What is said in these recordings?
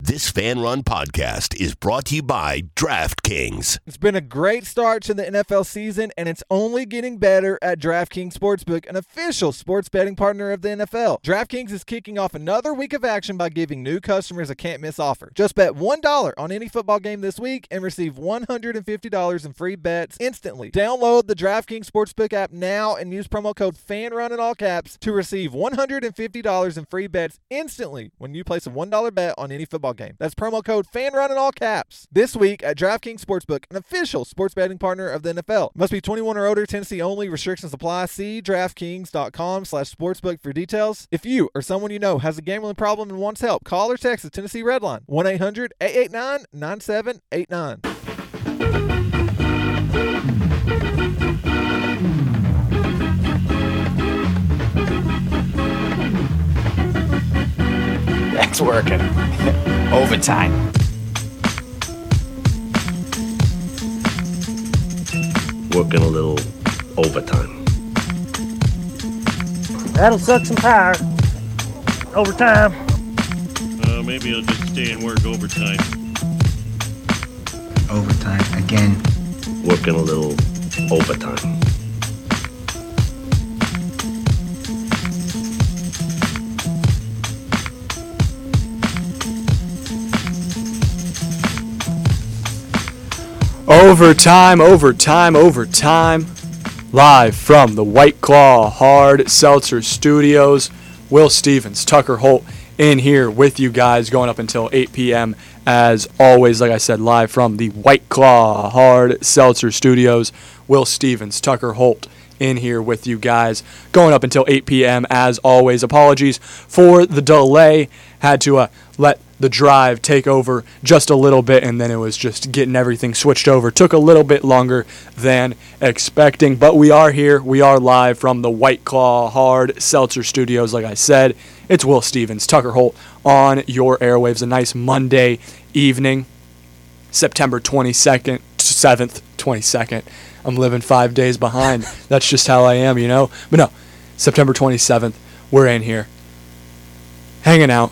This Fan Run podcast is brought to you by DraftKings. It's been a great start to the NFL season, and it's only getting better at DraftKings Sportsbook, an official sports betting partner of the NFL. DraftKings is kicking off another week of action by giving new customers a can't-miss offer. Just bet $1 on any football game this week and receive $150 in free bets instantly. Download the DraftKings Sportsbook app now and use promo code FANRUN in all caps to receive $150 in free bets instantly when you place a $1 bet on any football game. That's promo code FANRUN in all caps. This week at DraftKings Sportsbook, an official sports betting partner of the NFL. Must be 21 or older, Tennessee only. Restrictions apply. See DraftKings.com/sportsbook for details. If you or someone you know has a gambling problem and wants help, call or text the Tennessee Red Line, 1-800-889-9789. That's working. Overtime. Working a little overtime. That'll suck some power. Overtime. Maybe I'll just stay and work overtime. Overtime again. Working a little overtime. Overtime. Live from the White Claw Hard Seltzer Studios. Will Stevens, Tucker Holt in here with you guys going up until 8 p.m. As always, like I said, live from the White Claw Hard Seltzer Studios. Will Stevens, Tucker Holt in here with you guys going up until 8 p.m. As always, apologies for the delay. Had to let the drive take over just a little bit, and then it was just getting everything switched over. Took a little bit longer than expecting, but we are here. We are live from the White Claw Hard Seltzer Studios. Like I said, it's Will Stevens, Tucker Holt on your airwaves. A nice Monday evening, September 22nd, 22nd. I'm living 5 days behind. That's just how I am, you know? But no, September 27th, we're in here, hanging out.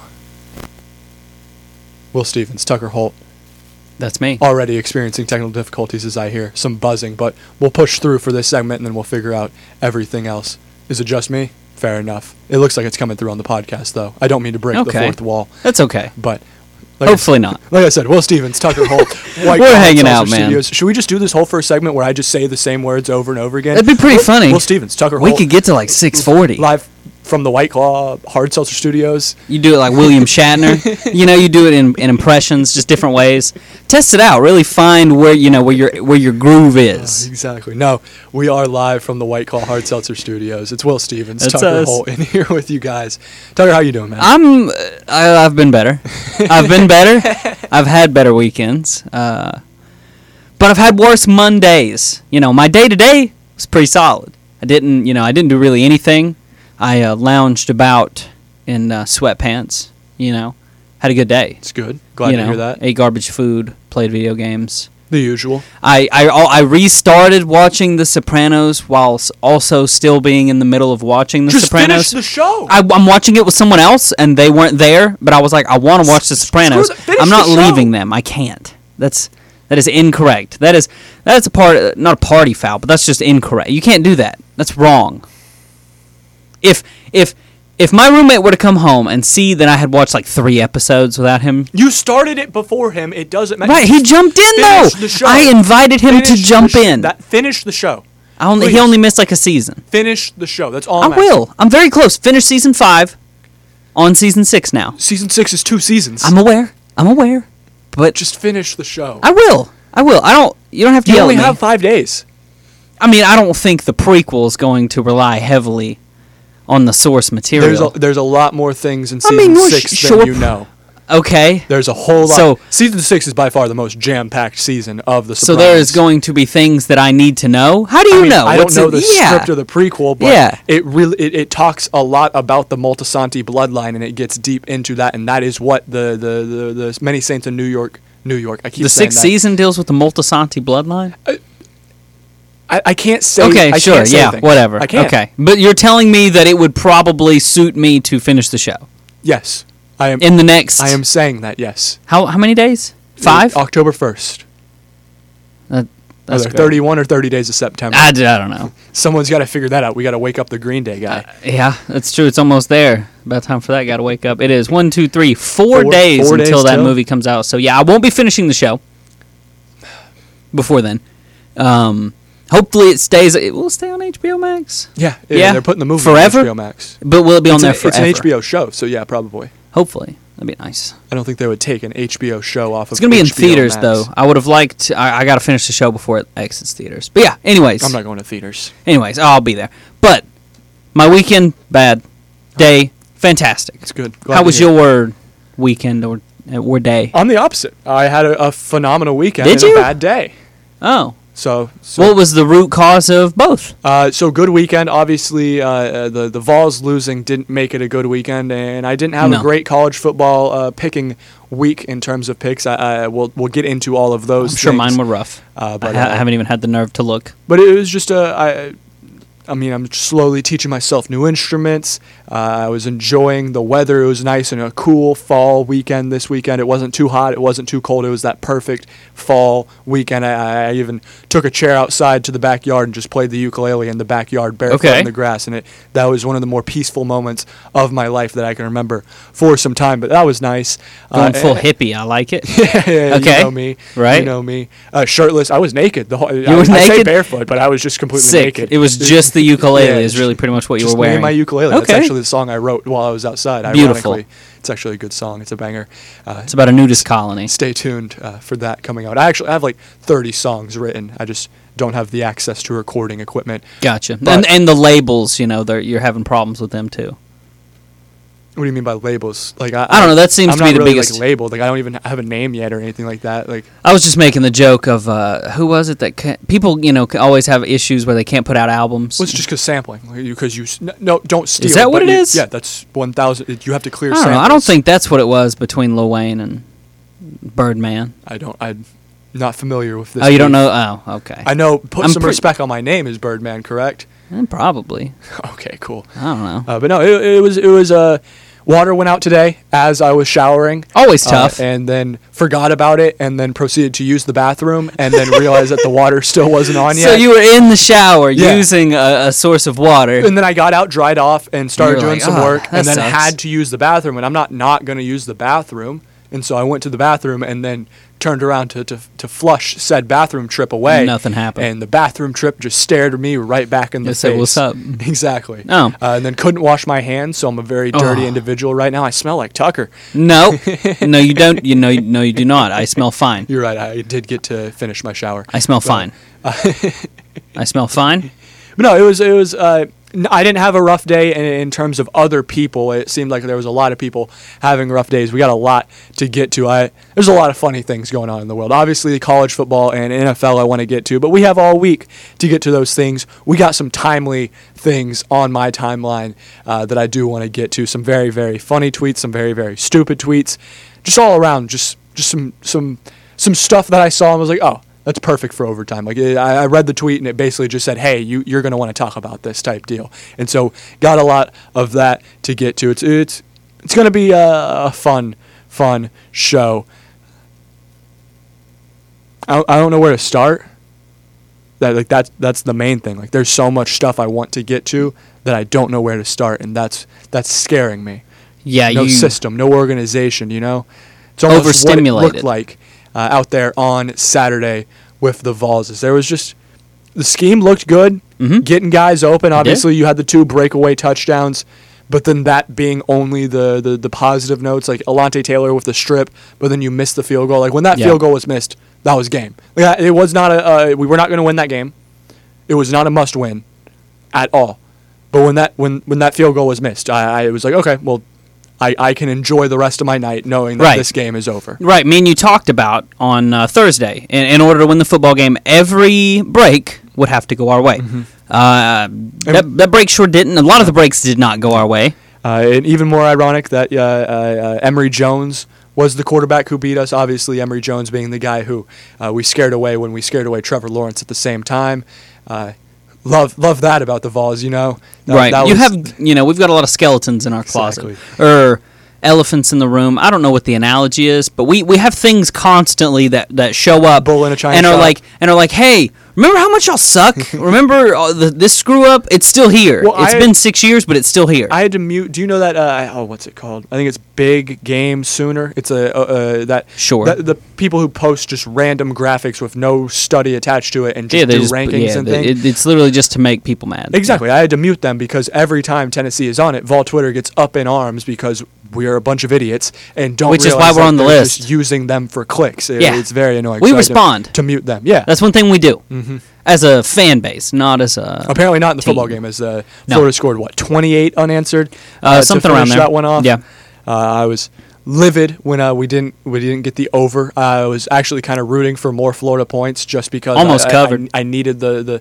Will Stevens, Tucker Holt. That's me. Already experiencing technical difficulties as I hear some buzzing, but we'll push through for this segment and then we'll figure out everything else. Is it just me? Fair enough. It looks like it's coming through on the podcast, though. I don't mean to break the fourth wall. That's okay. But hopefully not. Like I said, Will Stevens, Tucker Holt, White We're hanging out, man. Studios. Should we just do this whole first segment where I just say the same words over and over again? That'd be pretty funny. Will Stevens, Tucker Holt. We could get to like 6:40. Live from the White Claw Hard Seltzer Studios. You do it like William Shatner. You do it in impressions, just different ways. Test it out. Really find where your groove is. Exactly. No, we are live from the White Claw Hard Seltzer Studios. It's Will Stevens, That's Tucker us. Holt in here with you guys. Tucker, how you doing, man? I've been better. I've had better weekends. But I've had worse Mondays. My day-to-day was pretty solid. I didn't do really anything. I lounged about in sweatpants, had a good day. It's good. Glad to hear that. Ate garbage food, played video games. The usual. I restarted watching The Sopranos while also still being in the middle of watching The Sopranos. Just finish the show. I'm watching it with someone else, and they weren't there, but I was like, I want to watch The Sopranos. I'm not leaving them. I can't. That is incorrect. That is a part, not a party foul, but that's just incorrect. You can't do that. That's wrong. If my roommate were to come home and see that I had watched like 3 episodes without him, you started it before him. It doesn't matter. Right? He jumped in though. The show. I invited him to jump in. Finish the show. He only missed like a season. Finish the show. That's all. I will. I'm very close. Finish season 5. On season 6 now. Season 6 is 2 seasons. I'm aware. But just finish the show. I will. You don't have to yell at me. You only have 5 days. I mean, I don't think the prequel is going to rely heavily on the source material. There's a lot more things in season 6 than you know. Okay. There's a whole lot. So, season 6 is by far the most jam-packed season of The Sopranos. So there is going to be things that I need to know? How do you know? I don't know the script of the prequel, but it talks a lot about the Moltisanti bloodline, and it gets deep into that, and that is what the Many Saints in New York. I keep saying that. The 6th season deals with the Moltisanti bloodline? I can't say. Okay, I sure, can't say yeah, things. whatever. I can't. Okay, but you're telling me that it would probably suit me to finish the show. Yes. I am in the next. I am saying that, yes. How many days? 5? October 1st. That's Either great. 31 or 30 days of September. I don't know. Someone's got to figure that out. We got to wake up the Green Day guy. Yeah, that's true. It's almost there. About time for that. Got to wake up. It is 1, 2, 3, 4 Four days days until that till? movie comes out. So yeah, I won't be finishing the show before then. Hopefully it stays. It will stay on HBO Max. Yeah, Yeah. they're putting the movie Forever? on HBO Max. But will it be on there It's forever? an HBO show, so yeah, probably. Hopefully, that'd be nice. I don't think they would take an HBO show off of It's gonna be in HBO theaters Max. though. I would have liked. I got to finish the show before it exits theaters. But yeah. Anyways, I'm not going to theaters. I'll be there. But my weekend, bad. Day, fantastic. It's good. Glad How to was hear. your weekend or day? I'm the opposite. I had a phenomenal weekend Did and you? a bad day. Oh. So What was the root cause of both? so good weekend. Obviously, the Vols losing didn't make it a good weekend, and I didn't have No. a great college football picking week in terms of picks. We'll get into all of those. I'm sure things. mine were rough. But I haven't even had the nerve to look. But it was just I'm slowly teaching myself new instruments. I was enjoying the weather. It was nice and a cool fall weekend this weekend. It wasn't too hot. It wasn't too cold. It was that perfect fall weekend. I even took a chair outside to the backyard and just played the ukulele in the backyard barefoot Okay. in the grass. And that was one of the more peaceful moments of my life that I can remember for some time. But that was nice. Going full hippie. I like it. Yeah, Okay. You know me. Right. You know me. Shirtless. I was naked. I were say naked? barefoot, but I was just completely Sick. naked. It was just the ukulele Yeah, is really pretty much what you just were me wearing. and my ukulele. That's Okay. actually the song I wrote while I was outside. Beautiful. Ironically, it's actually a good song. It's a banger. It's about a nudist colony. Stay tuned for that coming out. I actually have like 30 songs written. I just don't have the access to recording equipment. Gotcha. But- And the labels, you're having problems with them too. What do you mean by labels? Like I don't know. That seems I'm to be not the really, biggest. like, labeled. Like I don't even have a name yet or anything like that. Like I was just making the joke of who was it that people always have issues where they can't put out albums. well, it's just because sampling. Because no, don't steal. that but what it you- is? Yeah, that's 1,000. You have to clear. I don't know. I don't samples. think that's what it was between Lil Wayne and Birdman. I'm not familiar with this. Oh, you don't beef. know? Oh, okay. I know. Put I'm some pretty- respect on my name is Birdman, correct? Probably. Okay, cool. I don't know. But no, it was water went out today as I was showering. Always tough. And then forgot about it, and then proceeded to use the bathroom, and then realized that the water still wasn't on yet. So you were in the shower Yeah. using a source of water. And then I got out, dried off, and started You were doing like, some "Ah, work, that and then sucks." had to use the bathroom. And I'm not going to use the bathroom, and so I went to the bathroom, and then turned around to flush said bathroom trip away. Nothing happened. And the bathroom trip just stared me right back in the It face. said, "What's up?" Exactly. Oh. And then couldn't wash my hands, so I'm a very dirty Oh. individual right now. I smell like Tucker. No, no, you don't. No, you do not. I smell fine. You're right. I did get to finish my shower. I smell fine. I smell fine. But no, it was. I didn't have a rough day in terms of other people. It seemed like there was a lot of people having rough days. We got a lot to get to. There's a lot of funny things going on in the world. Obviously, college football and NFL I want to get to, but we have all week to get to those things. We got some timely things on my timeline that I do want to get to. Some very, very funny tweets, some very, very stupid tweets, just all around. Just some stuff that I saw and was like, oh, that's perfect for overtime. Like I read the tweet and it basically just said, "Hey, you're going to want to talk about this" type deal. And so got a lot of that to get to. It's going to be a fun show. I don't know where to start. That's the main thing. Like there's so much stuff I want to get to that I don't know where to start, and that's scaring me. Yeah, No you. system, no organization. It's almost what it Overstimulated. looked like out there on Saturday with the Vols. There was just the scheme looked good, getting guys open. Obviously, you had the 2 breakaway touchdowns, but then that being only the positive notes, like Alante Taylor with the strip, but then you missed the field goal. Like when that Yeah. field goal was missed, that was game. Like, it was not we were not going to win that game. It was not a must win at all. But when that field goal was missed, I was like, okay, well, I can enjoy the rest of my night knowing that Right. this game is over. Right, me and you talked about on Thursday. In order to win the football game, every break would have to go our way. That break sure didn't. A lot of the breaks did not go our way. And even more ironic that Emory Jones was the quarterback who beat us. Obviously, Emory Jones being the guy who we scared away when we scared away Trevor Lawrence at the same time. Love that about the Vols, Right. That You was- have, we've got a lot of skeletons in our closet. Exactly. elephants in the room. I don't know what the analogy is, but we have things constantly that show up Bull in a china and shop. are like, hey, remember how much y'all suck? Remember this screw up? It's still here. Well, It's been 6 years, but it's still here. I had to mute. Do you know that? What's it called? I think it's Big Game Sooner. It's that Sure. the people who post just random graphics with no study attached to it and just do rankings and things. It's literally just to make people mad. Exactly. I had to mute them because every time Tennessee is on it, Vol Twitter gets up in arms because we are a bunch of idiots and don't Which is realize why we're that on the they're list. just using them for clicks. Yeah. It's very annoying. We So I had respond. to mute them. Yeah. That's one thing we do as a fan base, not as a Apparently not in the team. football game, as Florida scored, 28 unanswered? Something to around finish there. that one off. Yeah. I was livid when we didn't get the over. I was actually kind of rooting for more Florida points just because Almost covered. I needed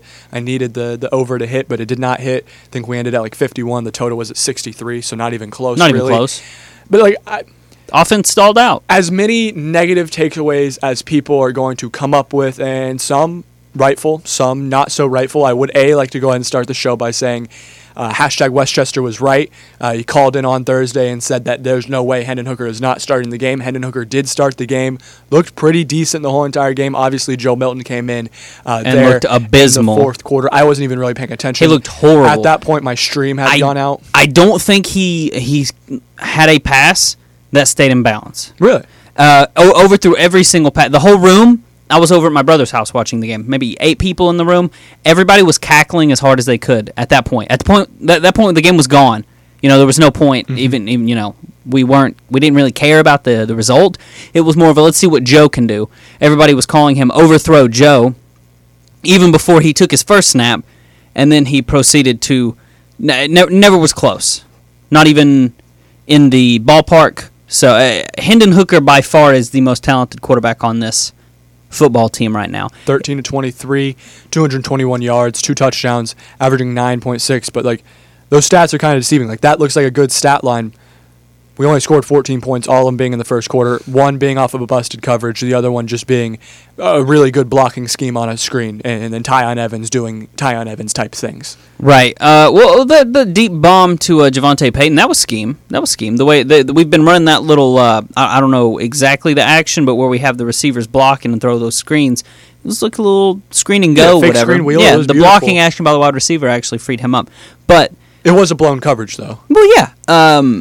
the over to hit, but it did not hit. I think we ended at like 51. The total was at 63, so not even close. Not really. even close. But like Offense stalled out. as many negative takeaways as people are going to come up with, and some rightful, some not so rightful. I would like to go ahead and start the show by saying hashtag Westchester was right. He called in on Thursday and said that there's no way Hendon Hooker is not starting the game. Hendon Hooker did start the game, looked pretty decent the whole entire game. Obviously, Joe Milton came in And there looked abysmal. in the fourth quarter. I wasn't even really paying attention. He looked horrible. At that point, my stream had gone out. I don't think he had a pass that stayed in balance. Really? Over through every single pass. The whole room, I was over at my brother's house watching the game. Maybe 8 people in the room. Everybody was cackling as hard as they could at that point. At that point, the game was gone. There was no point. Even we didn't really care about the result. It was more of a let's see what Joe can do. Everybody was calling him overthrow Joe, even before he took his first snap, and then he proceeded to never was close. Not even in the ballpark. So Hendon Hooker by far is the most talented quarterback on this football team right now. 13 to 23, 221 yards, 2 touchdowns, averaging 9.6. But like those stats are kind of deceiving. Like that looks like a good stat line. We only scored 14 points, all of them being in the first quarter. One being off of a busted coverage, the other one just being a really good blocking scheme on a screen, and then Tyon Evans doing Tyon Evans type things. Right. Well, the deep bomb to Javonte Payton, that was scheme. The way we've been running that little, I don't know exactly the action, but where we have the receivers blocking and throw those screens. It was like a little screen and go, fake whatever. screen wheel, yeah, it was the beautiful. blocking action by the wide receiver actually freed him up. But It was a blown coverage, though. well, yeah.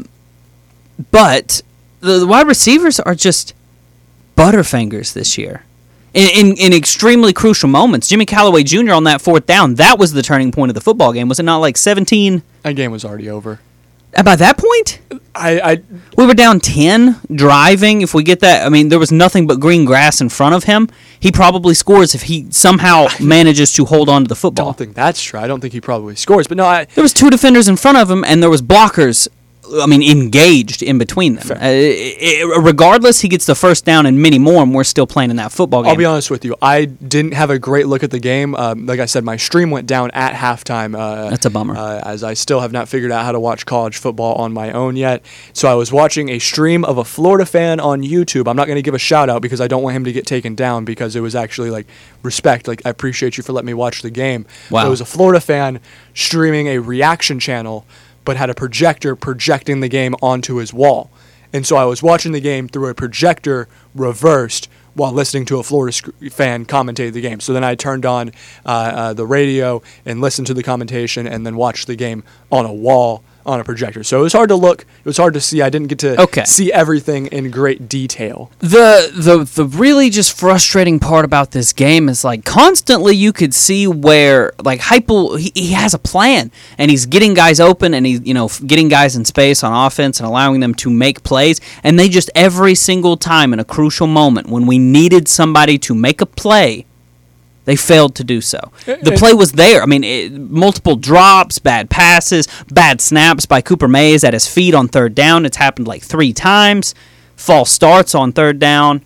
But the wide receivers are just butterfingers this year. In extremely crucial moments. Jimmy Callaway Jr. on that 4th down, that was the turning point of the football game. Was it not like 17? That game was already over. By that point? I We were down 10, driving. If we get that, I mean, there was nothing but green grass in front of him. He probably scores if he somehow manages to hold on to the football. don't think that's true. I don't think he probably scores. But no, There was 2 defenders in front of him, and there was blockers, engaged in between them. Regardless, he gets the first down and many more, and we're still playing in that football game. I'll be honest with you. I didn't have a great look at the game. Like I said, my stream went down at halftime. That's a bummer. As I still have not figured out how to watch college football on my own yet. So I was watching a stream of a Florida fan on YouTube. I'm not going to give a shout out because I don't want him to get taken down because it was actually like respect. Like I appreciate you for letting me watch the game. Wow. It was a Florida fan streaming a reaction channel, but had a projector projecting the game onto his wall. And so I was watching the game through a projector reversed while listening to a Florida fan commentate the game. So then I turned on the radio and listened to the commentation and then watched the game on a wall on a projector. So it was hard to look. It was hard to see. I didn't get to see everything in great detail. The really just frustrating part about this game is like constantly you could see where like Heupel he has a plan and he's getting guys open and he's getting guys in space on offense and allowing them to make plays, and they just every single time in a crucial moment when we needed somebody to make a play, they failed to do so. The play was there. I mean, multiple drops, bad passes, bad snaps by Cooper Mays at his feet on 3rd down. It's happened like 3 times. False starts on 3rd down.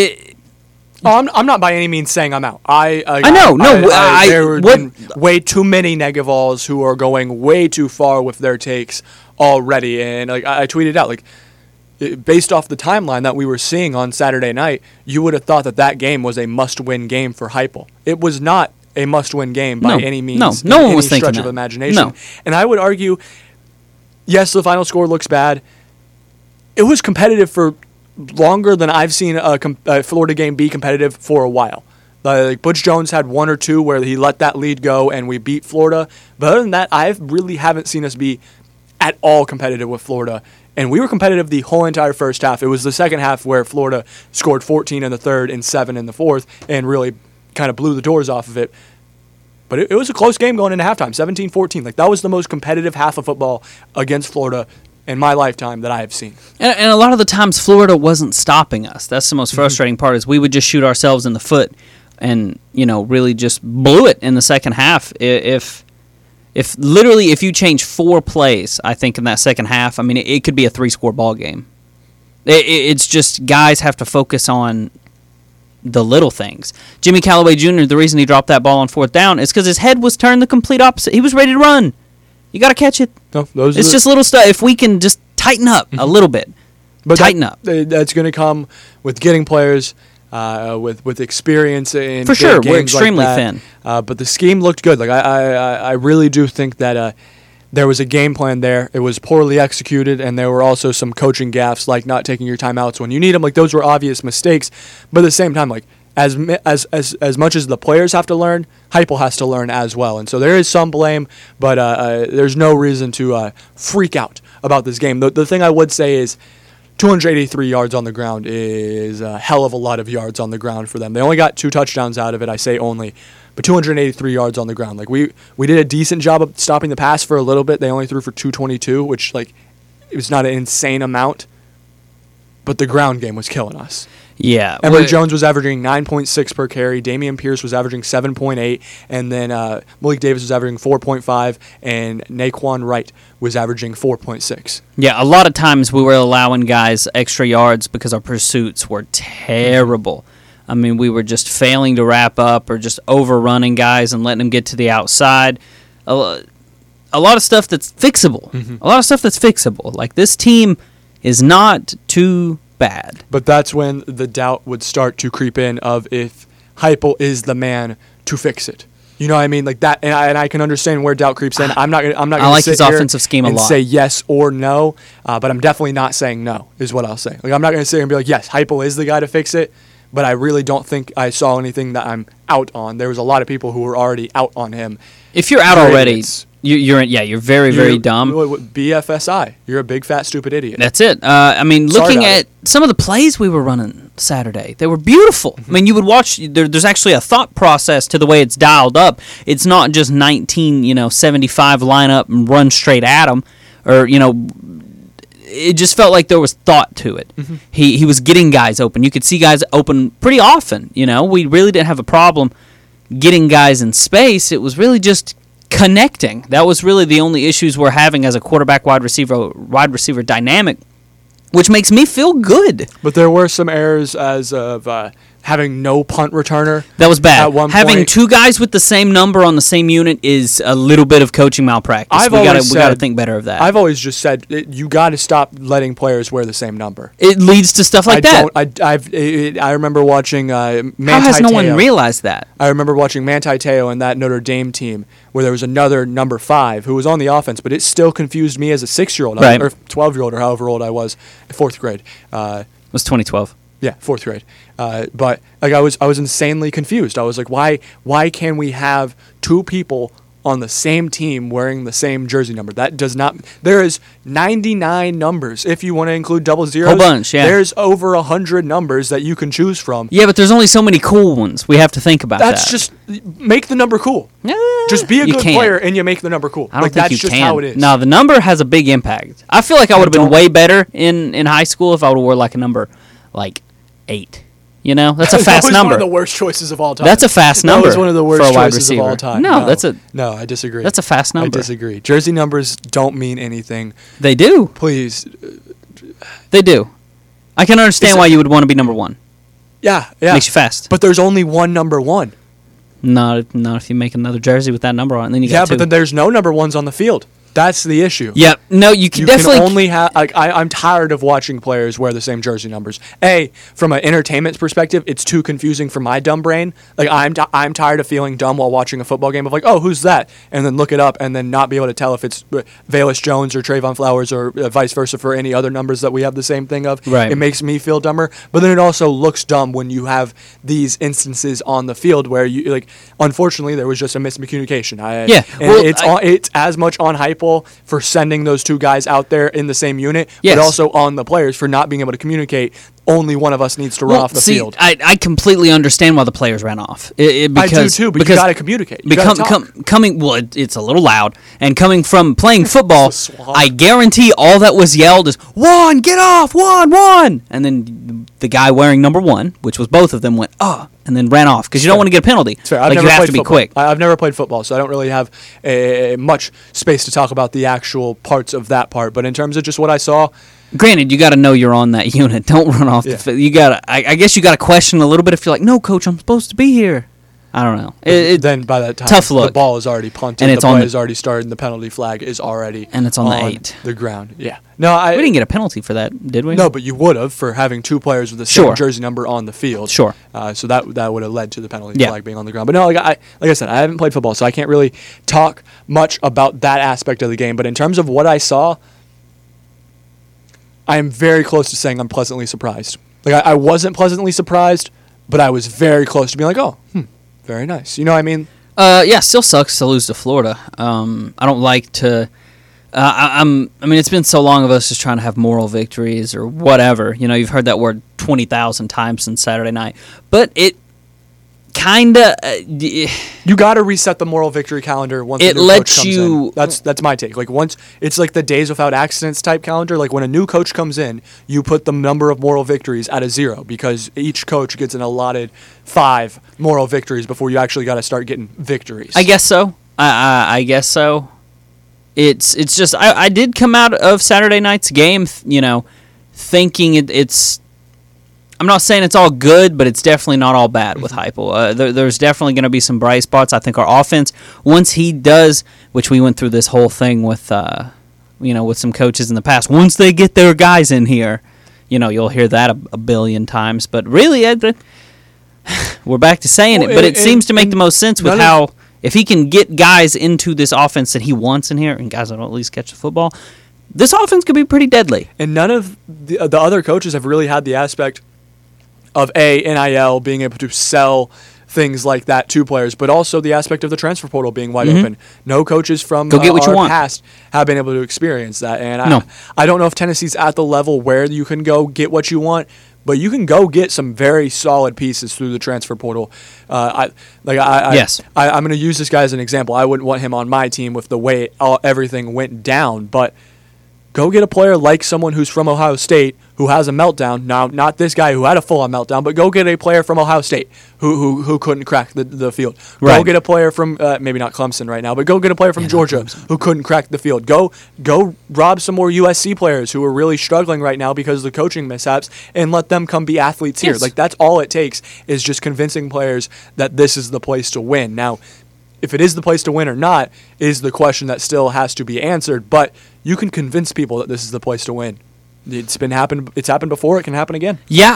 I'm not by any means saying I'm out. I know. There have been way too many Negavols who are going way too far with their takes already. And like I tweeted out, like, based off the timeline that we were seeing on Saturday night, you would have thought that game was a must-win game for Heupel. It was not a must-win game by any means. No one in was any thinking stretch of that. imagination. No. And I would argue, yes, the final score looks bad. it was competitive for longer than I've seen a Florida game be competitive for a while. Like Butch Jones had one or two where he let that lead go and we beat Florida. But other than that, I really haven't seen us be at all competitive with Florida. And we were competitive the whole entire first half. It was the second half where Florida scored 14 in the third and 7 in the fourth and really kind of blew the doors off of it. But it was a close game going into halftime, 17-14. Like, that was the most competitive half of football against Florida in my lifetime that I have seen. And a lot of the times Florida wasn't stopping us. That's the most frustrating part, is we would just shoot ourselves in the foot and, really just blew it in the second half. If you change 4 plays, I think, in that second half, I mean, it could be a 3-score ball game. It's just guys have to focus on the little things. Jimmy Callaway Jr., the reason he dropped that ball on 4th down is because his head was turned the complete opposite. He was ready to run. You got to catch it. No, it's just little stuff. If we can just tighten up a little bit, tighten up. That's going to come with getting players with experience in for sure. games We're extremely like thin. But the scheme looked good. Like I really do think that there was a game plan there. It was poorly executed, and there were also some coaching gaffes, like not taking your timeouts when you need them. Like, those were obvious mistakes. But at the same time, like, as much as the players have to learn, Heupel has to learn as well. And so there is some blame, but there's no reason to freak out about this game. The thing I would say is 283 yards on the ground is a hell of a lot of yards on the ground for them. They only got 2 touchdowns out of it, I say only, but 283 yards on the ground. Like, we did a decent job of stopping the pass for a little bit. They only threw for 222, which, like, it was not an insane amount, but the ground game was killing us. Yeah. Emory Jones was averaging 9.6 per carry. Damian Pierce was averaging 7.8. And then Malik Davis was averaging 4.5. And Naquan Wright was averaging 4.6. Yeah, a lot of times we were allowing guys extra yards because our pursuits were terrible. I mean, we were just failing to wrap up or just overrunning guys and letting them get to the outside. A lot of stuff that's fixable. A lot of stuff that's fixable. Like, this team is not too bad. But that's when the doubt would start to creep in of if Heupel is the man to fix it. You know what I mean? Like that, and I can understand where doubt creeps in. I'm not going to like his offensive scheme a lot. Say yes or no, but I'm definitely not saying no, is what I'll say. Like, I'm not going to sit here and be like, yes, Heupel is the guy to fix it, but I really don't think I saw anything that I'm out on. There was a lot of people who were already out on him. If you're out already, you're very, very dumb. BFSI. You're a big, fat, stupid idiot. That's it. I mean, looking at some of the plays we were running Saturday, they were beautiful. I mean, you would watch, there's actually a thought process to the way it's dialed up. It's not just 1975 lineup and run straight at them, or, it just felt like there was thought to it. He was getting guys open. You could see guys open pretty often. We really didn't have a problem getting guys in space. It was really just connecting. That was really the only issues we're having as a quarterback wide receiver dynamic, which makes me feel good. But there were some errors as of having no punt returner. That was bad. At one having point, 2 guys with the same number on the same unit is a little bit of coaching malpractice. We got to think better of that. I've always just said you got to stop letting players wear the same number. It leads to stuff like that. I remember watching Manti How has no Te'o. one realized that? I remember watching Manti Te'o and that Notre Dame team where there was another number 5 who was on the offense, but it still confused me as a 6-year-old or 12-year-old or however old I was, 4th grade. It was 2012. Yeah, 4th grade. But like I was insanely confused. I was like, why can we have 2 people on the same team wearing the same jersey number? That does not. There is 99 numbers if you want to include double zeros. Whole bunch, yeah. There's over 100 numbers that you can choose from. Yeah, but there's only so many cool ones. We have to think about that. That's just make the number cool. Just be a good player and you make the number cool. I don't think that's you just can. how it is. No, the number has a big impact. I feel like I would have been way better in high school if I would have wore like a number like 8. That's a fast number. That was one of the worst choices of all time. That's a fast number. That was one of the worst for a wide choices receiver. of all time. No, I disagree. That's a fast number. I disagree. Jersey numbers don't mean anything. They do. Please. They do. I can understand why you would want to be number 1. Yeah. Makes you fast. But there's only one number 1. Not if you make another jersey with that number on it. Then you got 2. But then there's no number 1s on the field. That's the issue. Yep. No, you can definitely can only have. Like, I'm tired of watching players wear the same jersey numbers. From an entertainment perspective, it's too confusing for my dumb brain. Like, I'm tired of feeling dumb while watching a football game of like, oh, who's that? And then look it up and then not be able to tell if it's Velus Jones or Trayvon Flowers or vice versa for any other numbers that we have the same thing of. Right. It makes me feel dumber. But then it also looks dumb when you have these instances on the field where you like. Unfortunately, there was just a miscommunication. It's as much on Heupel for sending those two guys out there in the same unit, but also on the players for not being able to communicate. Only one of us needs to run off the field. I completely understand why the players ran off. I do too, but you got to communicate. It's a little loud, and coming from playing football, I guarantee all that was yelled is "One, get off! One!" And then the guy wearing number 1, which was both of them, went and then ran off because you don't want to get a penalty. Fair. Like, you have to be quick. I've never played football, so I don't really have much space to talk about the actual parts of that part. But in terms of just what I saw. Granted, you got to know you're on that unit. Don't run off the field. You got to. I guess you got to question a little bit if you're like, no, coach, I'm supposed to be here. I don't know. Then by that time, tough look. The ball is already punted. And the play is already started. And the penalty flag is already and it's on the 8. The ground. Yeah. No, we didn't get a penalty for that, did we? No, but you would have for having two players with the same jersey number on the field. Sure. So that would have led to the penalty flag being on the ground. But no, like I said, I haven't played football, so I can't really talk much about that aspect of the game. But in terms of what I saw. I am very close to saying I'm pleasantly surprised. Like I wasn't pleasantly surprised, but I was very close to being like, very nice. You know what I mean? Still sucks to lose to Florida. I don't like to. I mean, it's been so long of us just trying to have moral victories or whatever. You know, you've heard that word 20,000 times since Saturday night, but it kind of. You got to reset the moral victory calendar once the new coach comes in. That's my take. Like once it's like the days without accidents type calendar. Like when a new coach comes in, you put the number of moral victories at a 0 because each coach gets an allotted 5 moral victories before you actually got to start getting victories. I guess so. I guess so. It's just I did come out of Saturday night's game, thinking it's. I'm not saying it's all good, but it's definitely not all bad with Heupel. There's definitely going to be some bright spots. I think our offense, once he does, which we went through this whole thing with, with some coaches in the past. Once they get their guys in here, you'll hear that a billion times. But really, we're back to saying it. But it seems to make the most sense with how if he can get guys into this offense that he wants in here, and guys that'll at least catch the football, this offense could be pretty deadly. And none of the other coaches have really had the aspect of NIL being able to sell things like that to players, but also the aspect of the transfer portal being wide open. No coaches from our past have been able to experience that. And I don't know if Tennessee's at the level where you can go get what you want, but you can go get some very solid pieces through the transfer portal. I'm going to use this guy as an example. I wouldn't want him on my team with the way everything went down, but go get a player like someone who's from Ohio State who has a meltdown. Now, not this guy who had a full-on meltdown, but go get a player from Ohio State who couldn't crack the field. Go get a player from, maybe not Clemson right now, but go get a player from Georgia who couldn't crack the field. Go rob some more USC players who are really struggling right now because of the coaching mishaps and let them come be athletes here. Like, that's all it takes is just convincing players that this is the place to win. Now, if it is the place to win or not is the question that still has to be answered, but you can convince people that this is the place to win. It's happened before, it can happen again. Yeah,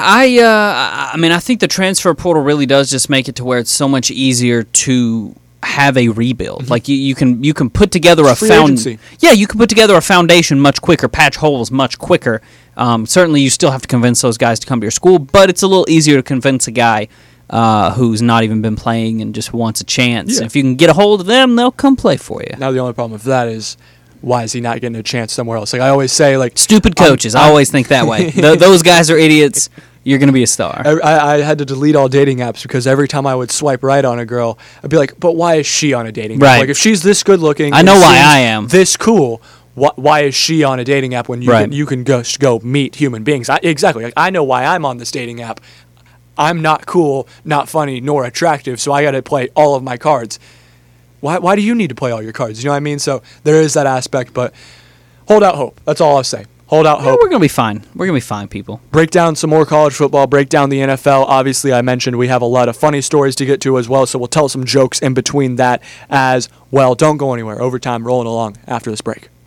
I think the transfer portal really does just make it to where it's so much easier to have a rebuild. Like you can put together a foundation. Yeah, you can put together a foundation much quicker, patch holes much quicker. Certainly you still have to convince those guys to come to your school, but it's a little easier to convince a guy who's not even been playing and just wants a chance. Yeah. If you can get a hold of them, they'll come play for you. Now the only problem with that is, why is he not getting a chance somewhere else? Like I always say, like stupid coaches. I always think that way. Those guys are idiots. You're going to be a star. I had to delete all dating apps because every time I would swipe right on a girl, I'd be like, but why is she on a dating app? Like if she's this good looking, I know why I am. This cool. Why is she on a dating app when you can go meet human beings? Exactly. Like I know why I'm on this dating app. I'm not cool, not funny, nor attractive, so I got to play all of my cards. Why do you need to play all your cards? You know what I mean? So there is that aspect, but hold out hope. That's all I'll say. Hold out hope. We're going to be fine. We're going to be fine, people. Break down some more college football. Break down the NFL. Obviously, I mentioned we have a lot of funny stories to get to as well, so we'll tell some jokes in between that as well. Don't go anywhere. Overtime rolling along after this break.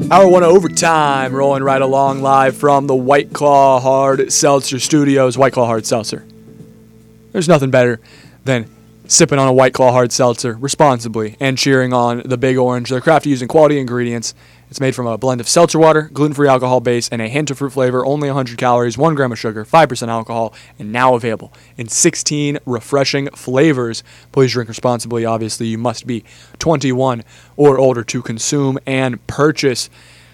Hour 1 of Overtime, rolling right along live from the White Claw Hard Seltzer Studios. White Claw Hard Seltzer. There's nothing better than sipping on a White Claw Hard Seltzer responsibly and cheering on the Big Orange. They're crafted using quality ingredients. It's made from a blend of seltzer water, gluten-free alcohol base, and a hint of fruit flavor, only 100 calories, 1 gram of sugar, 5% alcohol, and now available in 16 refreshing flavors. Please drink responsibly. Obviously, you must be 21 or older to consume and purchase.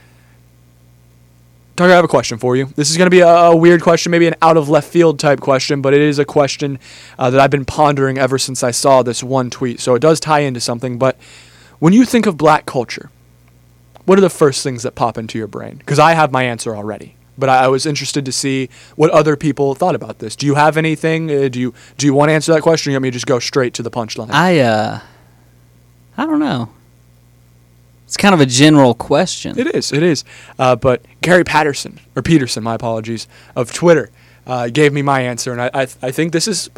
Tucker, I have a question for you. This is going to be a weird question, maybe an out-of-left-field type question, but it is a question that I've been pondering ever since I saw this one tweet, so it does tie into something. But when you think of black culture, what are the first things that pop into your brain? Because I have my answer already, but I was interested to see what other people thought about this. Do you have anything? Do you want to answer that question, or you want me to just go straight to the punchline? I don't know. It's kind of a general question. It is. But Gary Peterson, my apologies, of Twitter, gave me my answer, and I think this is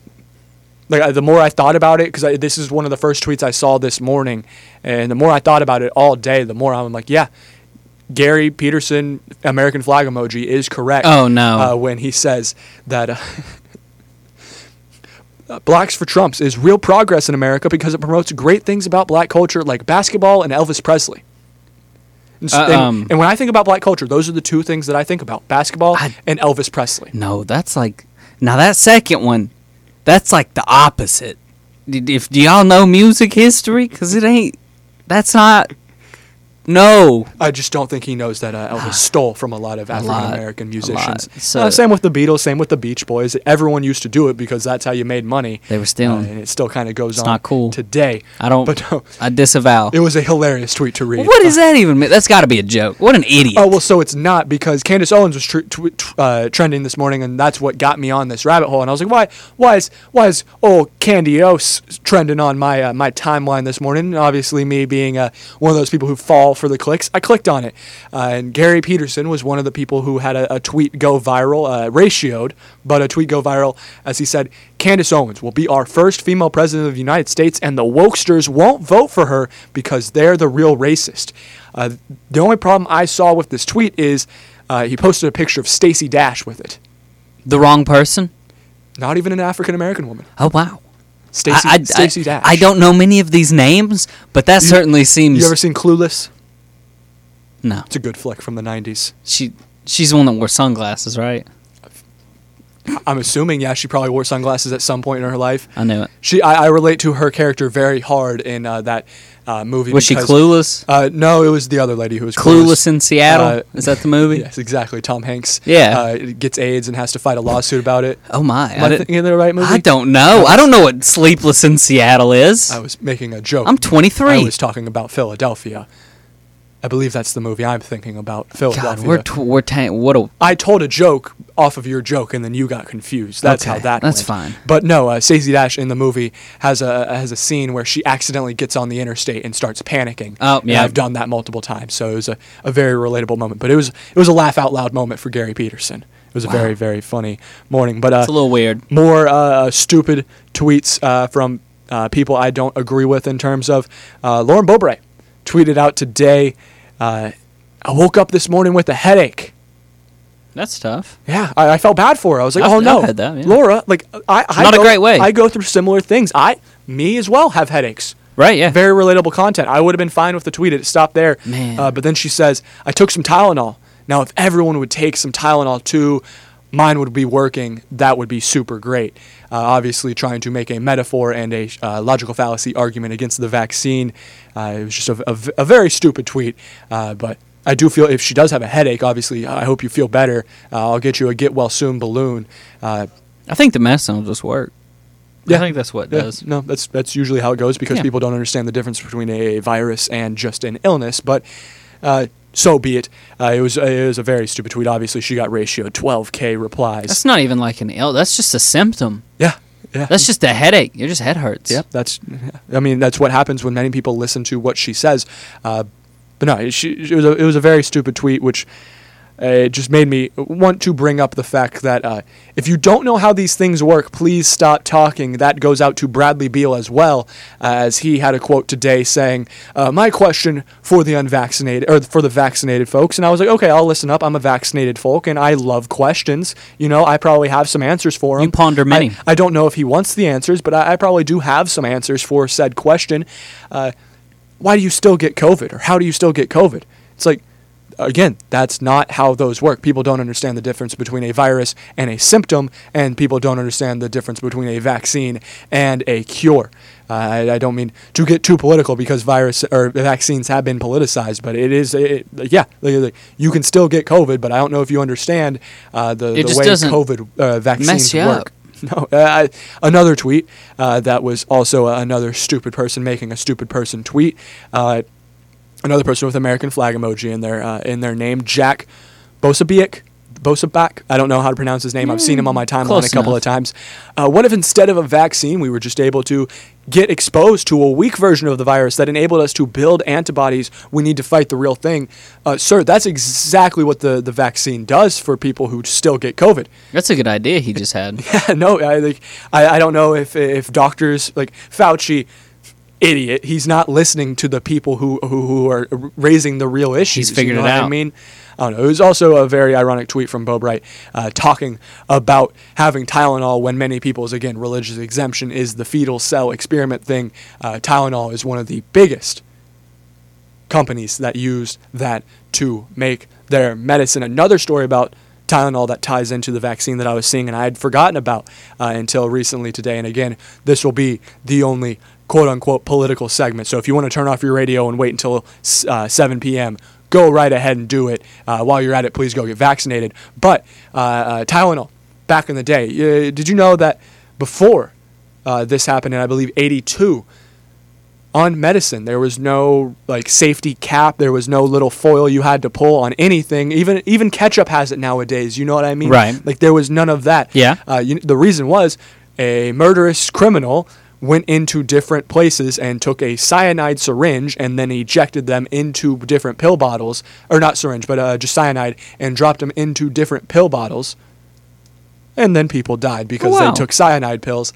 the more I thought about it, because this is one of the first tweets I saw this morning, and the more I thought about it all day, the more I'm like, yeah, Gary Peterson, American flag emoji, is correct. Oh, no. When he says that Blacks for Trumps is real progress in America because it promotes great things about black culture like basketball and Elvis Presley. And when I think about black culture, those are the two things that I think about, basketball and Elvis Presley. No, that's like, now that second one, that's like the opposite. Do y'all know music history? Because that's not, no. I just don't think he knows that Elvis stole from a lot of African-American musicians. So, same with the Beatles, same with the Beach Boys. Everyone used to do it because that's how you made money. They were stealing. And it still kind of goes on not cool. today. I disavow. It was a hilarious tweet to read. What does that even mean? That's got to be a joke. What an idiot. Oh, well, so it's not, because Candace Owens was trending this morning, and that's what got me on this rabbit hole. And I was like, why is old Candy Ose trending on my my timeline this morning? And obviously, me being one of those people who fall for the clicks, I clicked on it. And Gary Peterson was one of the people who had a tweet go viral, ratioed, but a tweet go viral, as he said, Candace Owens will be our first female president of the United States, and the wokesters won't vote for her because they're the real racist. The only problem I saw with this tweet is he posted a picture of Stacey Dash with it. The wrong person? Not even an African-American woman. Oh, wow. Stacey Dash. I don't know many of these names, but that certainly seems... You ever seen Clueless? No. It's a good flick from the 90s. She's the one that wore sunglasses, right? I'm assuming, yeah, she probably wore sunglasses at some point in her life. I knew it. I relate to her character very hard in that movie. Was she Clueless? No, it was the other lady who was Clueless in Seattle? Is that the movie? Yes, exactly. Tom Hanks gets AIDS and has to fight a lawsuit about it. Oh, my. Am I thinking of the right movie? I don't know. I don't know what Sleepless in Seattle is. I was making a joke. I'm 23. I was talking about Philadelphia. I believe that's the movie I'm thinking about, Philadelphia. God, I told a joke off of your joke, and then you got confused. That's how that That's went. fine. But no, Stacey Dash in the movie has a scene where she accidentally gets on the interstate and starts panicking. Oh, yeah. And I've done that multiple times, so it was a very relatable moment. But it was a laugh out loud moment for Gary Peterson. It was a very, very funny morning. But it's a little weird. More stupid tweets from people I don't agree with in terms of Lauren Boebray tweeted out today, I woke up this morning with a headache. That's tough. Yeah, I felt bad for her. I was like, oh no, I've had that, yeah. Laura, like not a great way. I go through similar things. Me as well have headaches. Right, yeah. Very relatable content. I would have been fine with the tweet. It stopped there. Man. But then she says, I took some Tylenol. Now, if everyone would take some Tylenol too, mine would be working. That would be super great. Obviously, trying to make a metaphor and a logical fallacy argument against the vaccine. It was just a very stupid tweet. But I do feel if she does have a headache, obviously, I hope you feel better. I'll get you a get well soon balloon. I think the medicine will just work. Yeah. I think that's what it does. No, that's usually how it goes because people don't understand the difference between a virus and just an illness. But so be it. It was a very stupid tweet. Obviously, she got ratioed 12K replies. That's not even like an ill. That's just a symptom. Yeah. That's just a headache. Your just head hurts. Yep. That's what happens when many people listen to what she says. But no, it was a very stupid tweet, which it just made me want to bring up the fact that if you don't know how these things work, please stop talking. That goes out to Bradley Beal as well, as he had a quote today saying, my question for the unvaccinated, or for the vaccinated folks. And I was like, okay, I'll listen up. I'm a vaccinated folk, and I love questions. I probably have some answers for him. You ponder many. I don't know if he wants the answers, but I probably do have some answers for said question. Why do you still get COVID? Or how do you still get COVID? It's like, again, that's not how those work. People don't understand the difference between a virus and a symptom, and people don't understand the difference between a vaccine and a cure. I don't mean to get too political because vaccines have been politicized, but you can still get COVID, but I don't know if you understand the way COVID vaccines work. No, another tweet that was also another stupid person making a stupid person tweet. Another person with American flag emoji in their name, Jack Bosabiak. I don't know how to pronounce his name. I've seen him on my timeline a couple of times. What if instead of a vaccine, we were just able to get exposed to a weak version of the virus that enabled us to build antibodies we need to fight the real thing? Sir, that's exactly what the vaccine does for people who still get COVID. That's a good idea he just had. Yeah, no, I don't know if doctors like Fauci, idiot, he's not listening to the people who are raising the real issues. He's figured it out. I mean, I don't know. It was also a very ironic tweet from Bo Bright talking about having Tylenol when many people's, again, religious exemption is the fetal cell experiment thing. Tylenol is one of the biggest companies that use that to make their medicine. Another story about Tylenol that ties into the vaccine that I was seeing and I had forgotten about until recently today. And again, this will be the only quote-unquote political segment. So if you want to turn off your radio and wait until 7 p.m., go right ahead and do it. While you're at it, please go get vaccinated. But Tylenol, back in the day, did you know that before this happened in, I believe, 82, on medicine, there was no safety cap. There was no little foil you had to pull on anything. Even ketchup has it nowadays. You know what I mean? Right. There was none of that. Yeah. The reason was a murderous criminal went into different places and took a cyanide syringe and then ejected them into different pill bottles, or not syringe, but just cyanide, and dropped them into different pill bottles. And then people died because they took cyanide pills,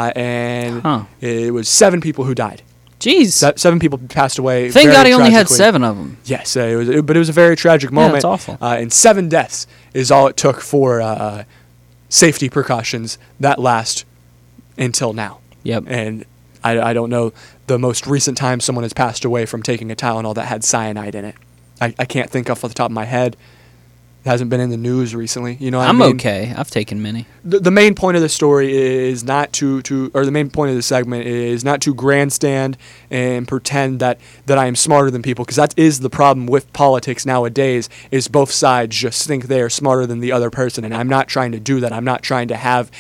and it was 7 people who died. Jeez. 7 people passed away. Thank God he only had 7 of them. Yes, but it was a very tragic moment. Yeah, it's awful. And 7 deaths is all it took for safety precautions that last until now. Yep. And I don't know the most recent time someone has passed away from taking a Tylenol that had cyanide in it. I can't think off the top of my head. It hasn't been in the news recently. You know what I mean? I'm okay. I've taken many. The main point of the story is not or the main point of the segment is not to grandstand and pretend that I am smarter than people, because that is the problem with politics nowadays, is both sides just think they are smarter than the other person, and I'm not trying to do that. I'm not trying to have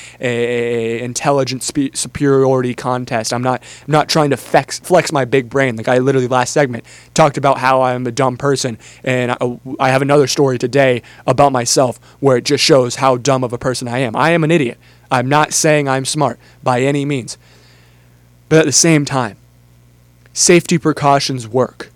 a intelligence superiority contest. I'm not trying to flex my big brain. Like I literally last segment talked about how I'm a dumb person, and I have another story today about myself where it just shows how dumb of a person I am. I am an idiot. I'm not saying I'm smart by any means. But at the same time, safety precautions work.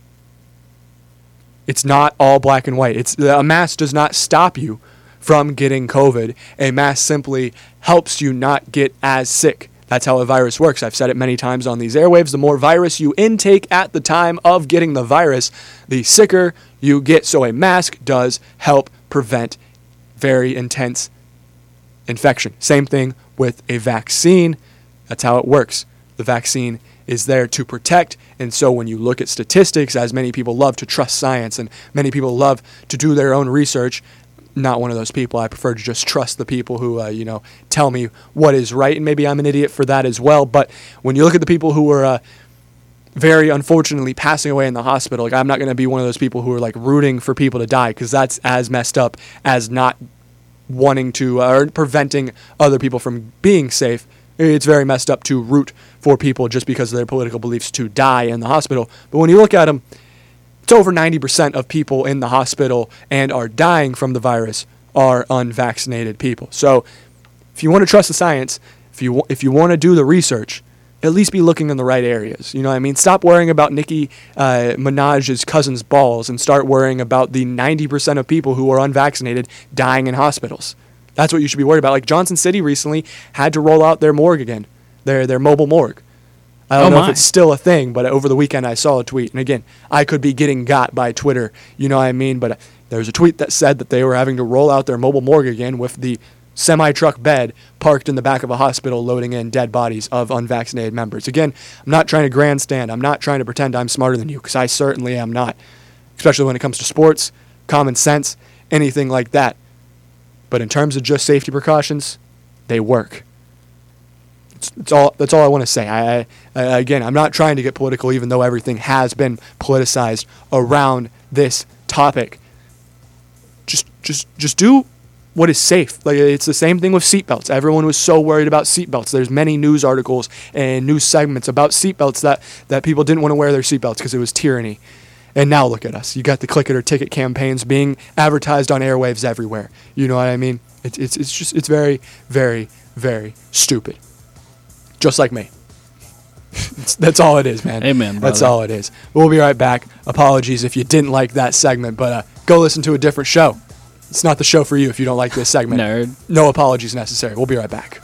It's not all black and white. A mask does not stop you from getting COVID. A mask simply helps you not get as sick. That's how a virus works. I've said it many times on these airwaves. The more virus you intake at the time of getting the virus, the sicker you get. So a mask does help prevent very intense infection. Same thing with a vaccine. That's how it works. The vaccine is there to protect. And so when you look at statistics, as many people love to trust science and many people love to do their own research, not one of those people. I prefer to just trust the people who, tell me what is right, and maybe I'm an idiot for that as well. But when you look at the people who are very unfortunately passing away in the hospital, I'm not going to be one of those people who are rooting for people to die, because that's as messed up as not wanting to or preventing other people from being safe. It's very messed up to root for people just because of their political beliefs to die in the hospital. But when you look at them, it's over 90% of people in the hospital and are dying from the virus are unvaccinated people. So if you want to trust the science, if you want to do the research, at least be looking in the right areas. You know what I mean? Stop worrying about Nicki Minaj's cousin's balls and start worrying about the 90% of people who are unvaccinated dying in hospitals. That's what you should be worried about. Like Johnson City recently had to roll out their morgue again, their mobile morgue. I don't know if it's still a thing, but over the weekend I saw a tweet. And again, I could be getting got by Twitter, you know what I mean? But there was a tweet that said that they were having to roll out their mobile morgue again with the semi-truck bed parked in the back of a hospital loading in dead bodies of unvaccinated members. Again, I'm not trying to grandstand. I'm not trying to pretend I'm smarter than you, because I certainly am not, especially when it comes to sports, common sense, anything like that. But in terms of just safety precautions, they work. That's all I want to say. Again, I'm not trying to get political, even though everything has been politicized around this topic. Just do what is safe. Like, it's the same thing with seatbelts. Everyone was so worried about seatbelts. There's many news articles and news segments about seatbelts that people didn't want to wear their seatbelts because it was tyranny. And now look at us. You got the click it or ticket campaigns being advertised on airwaves everywhere. You know what I mean? It's very, very, very stupid. Just like me. That's all it is, man. Amen, brother. That's all it is. We'll be right back. Apologies if you didn't like that segment, but go listen to a different show. It's not the show for you if you don't like this segment. Nerd. No apologies necessary. We'll be right back.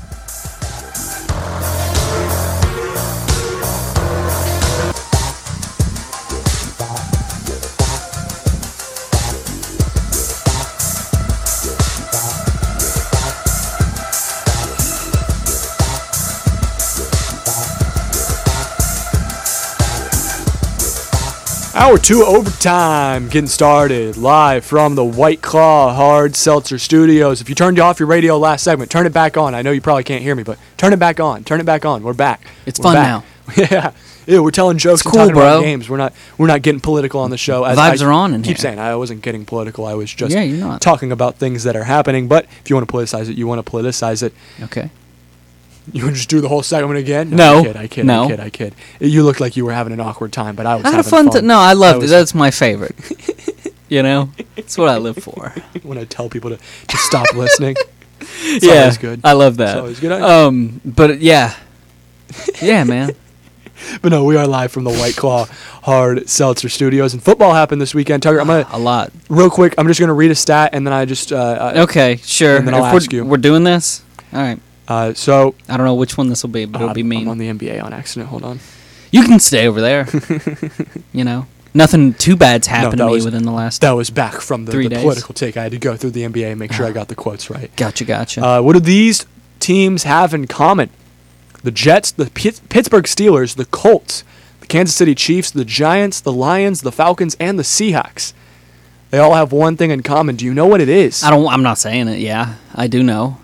Hour 2 overtime getting started live from the White Claw Hard Seltzer Studios. If you turned off your radio last segment, turn it back on. I know you probably can't hear me, but turn it back on. Turn it back on. We're back. It's fun now. Yeah, we're telling jokes It's and cool, talking bro. about games. We're not getting political on the show. Vibes are on in keep here. saying I wasn't getting political. I was just Yeah, you're not. talking about things that are happening. But if you want to politicize it, you want to politicize it. Okay. You want to just do the whole segment again? No. I kid. No. I kid. You looked like you were having an awkward time, but I was I had a having fun. No, I loved it. was- That's my favorite. You know, that's what I live for. When I tell people to stop listening. It's Yeah, always good. I love that. It's always good. But yeah, man. But no, we are live from the White Claw Hard Seltzer Studios, and football happened this weekend. Tucker, I'm gonna A lot. real quick. I'm just gonna read a stat, and then I just Okay, sure. And then I'll If ask you. we're doing this, all right. So I don't know which one this will be, but it'll be I'm mean. on the NBA on accident. Hold on. You can stay over there. You know, nothing too bad's happened that to me was- within the last. That was back from the 3 days. political take. I had to go through the NBA and make sure I got the quotes right. Gotcha. What do these teams have in common? The Jets, the Pittsburgh Steelers, the Colts, the Kansas City Chiefs, the Giants, the Lions, the Falcons, and the Seahawks. They all have one thing in common. Do you know what it is? I'm not saying it. Yeah, I do know.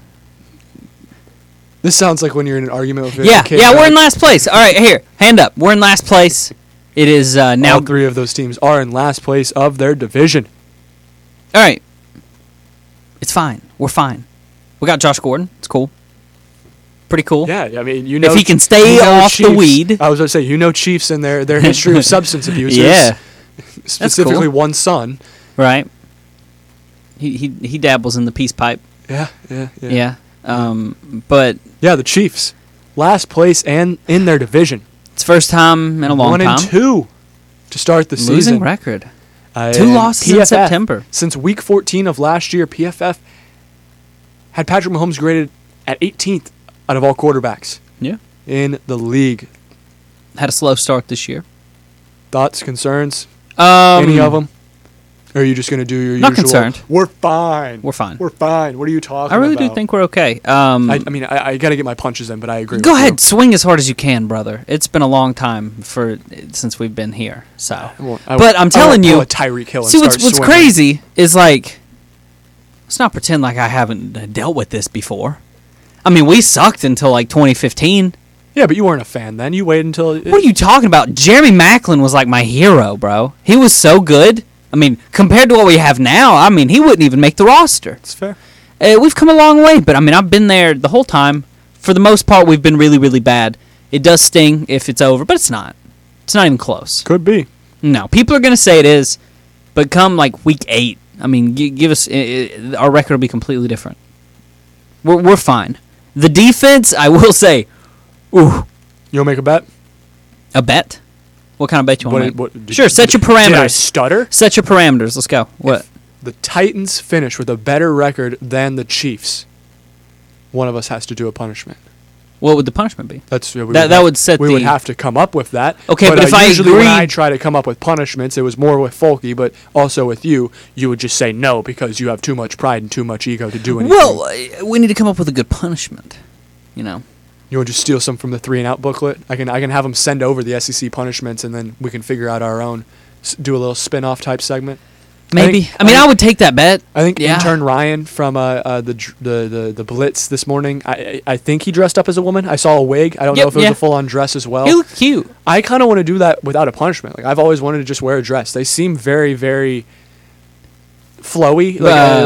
This sounds like when you're in an argument with your Yeah, kid. we're in last place. All right, here, hand up. We're in last place. It is now. All three of those teams are in last place of their division. All right, it's fine. We're fine. We got Josh Gordon. It's cool. Pretty cool. Yeah, I mean, you know, If he can stay you know off the Chiefs- weed. I was going to say, you know, Chiefs and their history of substance abusers. Yeah. Specifically, cool. one son. Right. He dabbles in the peace pipe. Yeah. Yeah. But Yeah, the Chiefs, last place and in their division. it's first time in a long 1 time. and 2 to start the Losing season. record. 2 And losses in September. Since week 14 of last year, PFF had Patrick Mahomes graded at 18th out of all quarterbacks Yeah. in the league. Had a slow start this year. Thoughts, concerns, any of them? Or are you just going to do your Not usual? concerned. We're fine. We're fine. We're fine. What are you talking I really about? do think we're okay. I mean, I got to get my punches in, but I agree. Go with ahead, You. swing as hard as you can, brother. It's been a long time since we've been here. So, I won't I'm telling pull you, a Tyreek Hill and see what's start swinging. crazy is like, let's not pretend like I haven't dealt with this before. I mean, we sucked until like 2015. Yeah, but you weren't a fan then. You waited until. What are you talking about? Jeremy Maclin was like my hero, bro. He was so good. I mean, compared to what we have now, I mean, he wouldn't even make the roster. It's fair. We've come a long way, but I mean, I've been there the whole time. For the most part, we've been really, really bad. It does sting if it's over, but it's not. It's not even close. Could be. No, people are going to say it is, but come like week 8, I mean, give us our record will be completely different. We're fine. The defense, I will say, ooh, You'll make a bet? A bet? What kind of bet you want to make? What, Sure, set your parameters. Did I stutter? Set your parameters. Let's go. What? If the Titans finish with a better record than the Chiefs, one of us has to do a punishment. What would the punishment be? That's that would set we the. would have to come up with that. Okay, but if I usually when agree- I try to come up with punishments, it was more with Folky, but also with you. You would just say no because you have too much pride and too much ego to do anything. Well, we need to come up with a good punishment. You know. You want to just steal some from the 3 and Out booklet? I can have them send over the SEC punishments, and then we can figure out our own. Do a little spin-off type segment. Maybe. I would take that bet. I think Yeah. intern Ryan from the Blitz this morning. I think he dressed up as a woman. I saw a wig. I don't know if it was a full-on dress as well. He looked cute. I kind of want to do that without a punishment. Like I've always wanted to just wear a dress. They seem very, very flowy.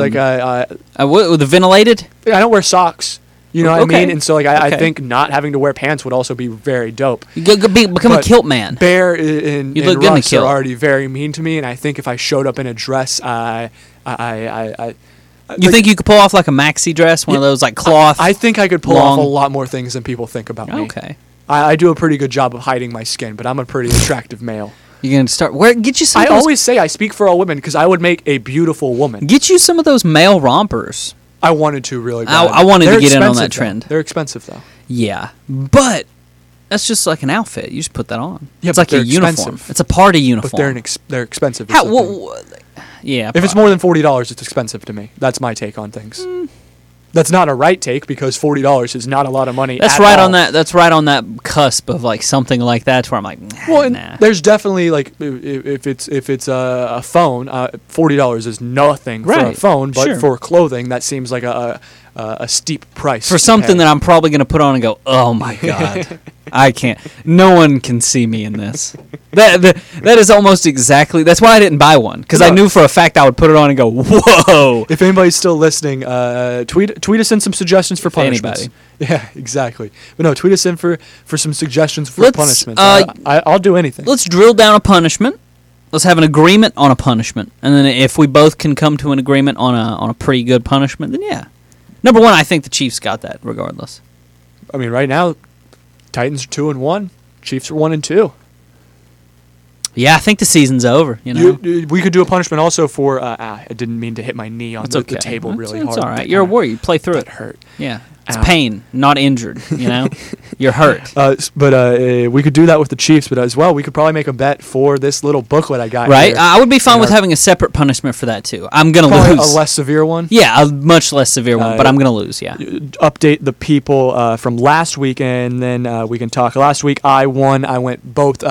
What, the ventilated? I don't wear socks. You know what I Okay. mean? And so I Okay. think not having to wear pants would also be very dope. You become a But kilt man. Bear and You look good in a Russ are kilt. already very mean to me, and I think if I showed up in a dress, You think you could pull off like a maxi dress, one of those like cloth? I think I could pull long- off a lot more things than people think about me. Okay. I do a pretty good job of hiding my skin, but I'm a pretty attractive male. You're gonna start. Get you some. I of those, always say I speak for all women because I would make a beautiful woman. get you some of those male rompers. I wanted to really bad. I wanted to They're get in on expensive, that though. trend. They're expensive though. Yeah, but that's just like an outfit. You just put that on. Yeah, it's but like a they're uniform. expensive. It's a party uniform. But they're expensive. or How? something. Yeah. If it's more than $40, it's expensive to me. That's my take on things. That's not a right take because $40 is not a lot of money. That's at right all. on that. That's right on that cusp of like something like that, where I'm like, Well, and nah. there's definitely like if it's a phone, $40 is nothing for a Right, phone, but sure. for clothing that seems like a steep price For to something pay. that I'm probably gonna put on and go, oh my god, I can't. No one can see me in this. That is almost exactly. That's why I didn't buy one because I No. knew for a fact I would put it on and go, whoa. If anybody's still listening, tweet us in some suggestions for punishments. Anybody. Yeah, exactly. But no, tweet us in for some suggestions for Let's, punishments. uh, I'll do anything. Let's drill down a punishment. Let's have an agreement on a punishment, and then if we both can come to an agreement on a pretty good punishment, then yeah. Number one, I think the Chiefs got that regardless. I mean, right now, Titans are 2-1, Chiefs are 1-2. Yeah, I think the season's over. You know, We could do a punishment also for. I didn't mean to hit my knee on it's the okay. table really It's hard. all right. That You're a kinda- warrior. You play through That it. hurt. Yeah, it's Ow. pain, not injured. You know, you're hurt. But we could do that with the Chiefs, but as well, we could probably make a bet for this little booklet I got. Right? here. I would be fine And with our- having a separate punishment for that too. I'm gonna Probably lose. a less severe one. Yeah, a much less severe one, but I'm gonna lose. Yeah. Update the people from last week, and then we can talk. Last week, I won. I went both.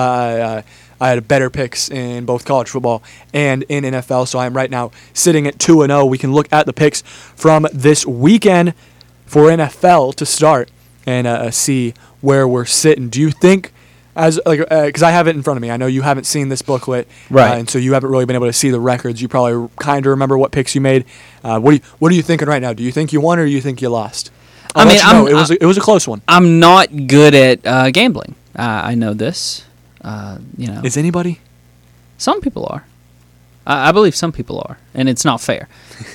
I had better picks in both college football and in NFL, so I'm right now sitting at 2-0. We can look at the picks from this weekend for NFL to start and see where we're sitting. Do you think, because I have it in front of me, I know you haven't seen this booklet, Right. and so you haven't really been able to see the records. You probably kind of remember what picks you made. What are you thinking right now? Do you think you won or do you think you lost? I mean, it was a close one. I'm not good at gambling. I know this. You know, Is anybody? some people are. I believe some people are, and it's not fair.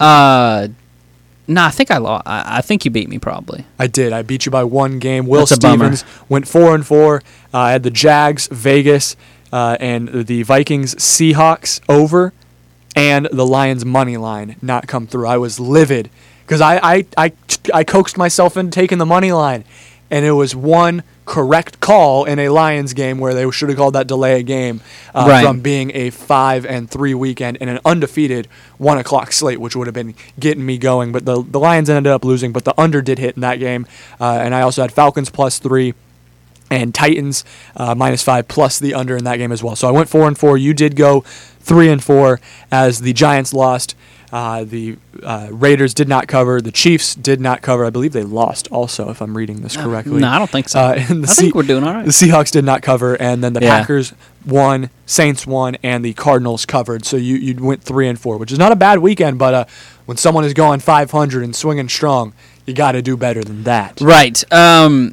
I think I lost. I think you beat me probably. I did. I beat you by one game. Will That's a bummer. Stevens went 4-4. I had the Jags, Vegas, and the Vikings, Seahawks over, and the Lions money line not come through. I was livid because I coaxed myself into taking the money line, and it was one correct call in a Lions game where they should have called that delay a game Right. from being a 5-3 weekend and an undefeated 1 o'clock slate, which would have been getting me going. But the Lions ended up losing, but the under did hit in that game. And I also had Falcons +3 and Titans -5 plus the under in that game as well. So I went 4-4. You did go 3-4 as the Giants lost. The Raiders did not cover. The Chiefs did not cover. I believe they lost also, if I'm reading this correctly. No, I don't think so. And I think we're doing all right. The Seahawks did not cover, and then the Yeah. Packers won, Saints won, and the Cardinals covered. So you went 3-4, which is not a bad weekend, but when someone is going 500 and swinging strong, you got to do better than that. Right.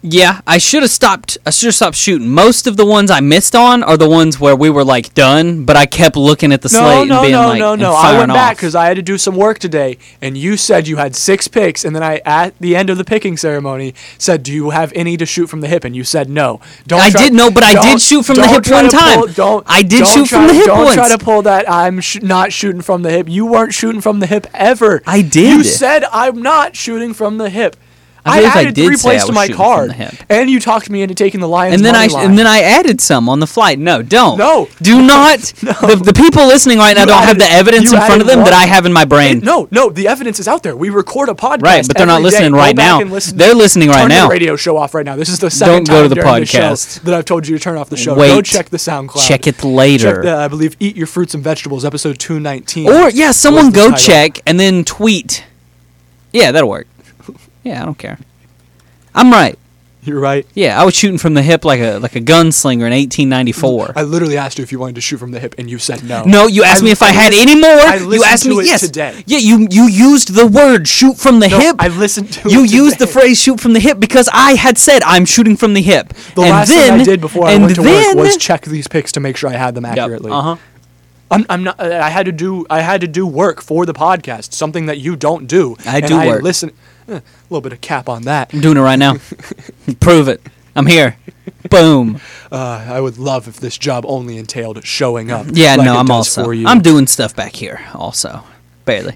Yeah, I should have stopped shooting. Most of the ones I missed on are the ones where we were like done, but I kept looking at the slate and being like, and I firing went back off. because I had to do some work today, and you said you had 6 picks, and then I, at the end of the picking ceremony, said, "Do you have any to shoot from the hip?" And you said no. I did shoot from the hip one time. I did shoot from the hip once. Don't try to pull that. I'm not shooting from the hip. You weren't shooting from the hip ever. I did. You said I'm not shooting from the hip. I believe I added did 3 say plays I to was my shooting from card, the hip. and you talked me into taking the Lions And then money line. and then I added some on the flight. No, don't. No. Do not. The people listening right now You don't have the added- evidence you in front of added them that one. I have in my brain. No, the evidence is out there. We record a podcast. Right, but they're not every day. listening Go right back now. and listen. They're listening right Turn now. the radio show off right now. This is the second Don't go time to the during show podcast. that I've told you to turn off the show. Wait. Go check the SoundCloud. Check it later. Check the, I believe, Eat Your Fruits and Vegetables, episode 219. Or, yeah, someone was the go title. check and then tweet. Yeah, that'll work. Yeah, I don't care. I'm right. You're right. Yeah, I was shooting from the hip like a gunslinger in 1894. I literally asked you if you wanted to shoot from the hip, and you said no. No, you asked me if I had any more. I You listened asked to me it yes. today. Yeah, you used the word shoot from the No, hip. I listened to You it used the today. phrase shoot from the hip because I had said I'm shooting from the hip. The and last then, thing I did before I and went to then, work was check these picks to make sure I had them accurately. Uh-huh. I'm not. I had to do work for the podcast, something that you don't do. I And do work. Listen, a little bit of cap on that. I'm doing it right now. Prove it. I'm here. Boom. I would love if this job only entailed showing up. Yeah, like no, it I'm does also. For you. I'm doing stuff back here also. Barely.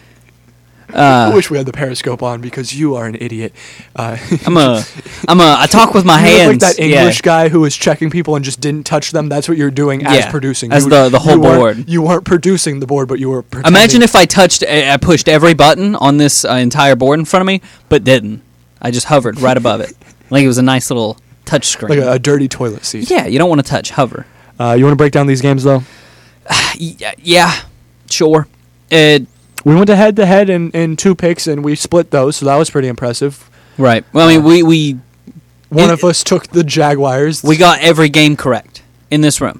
I wish we had the Periscope on because you are an idiot. I talk with my You hands. look like that English yeah. guy who was checking people and just didn't touch them. That's what you're doing as Yeah, producing. as the whole you weren't- board. You weren't producing the board, but you were pretending. Imagine if I pushed every button on this entire board in front of me, but didn't. I just hovered right above it. Like it was a nice little touch screen. like a dirty toilet seat. Yeah, you don't want to touch. Hover. You want to break down these games though? Yeah, sure. We went to head in 2 picks and we split those, so that was pretty impressive. Right. Well, I mean, One of us took the Jaguars. we got every game correct in this room.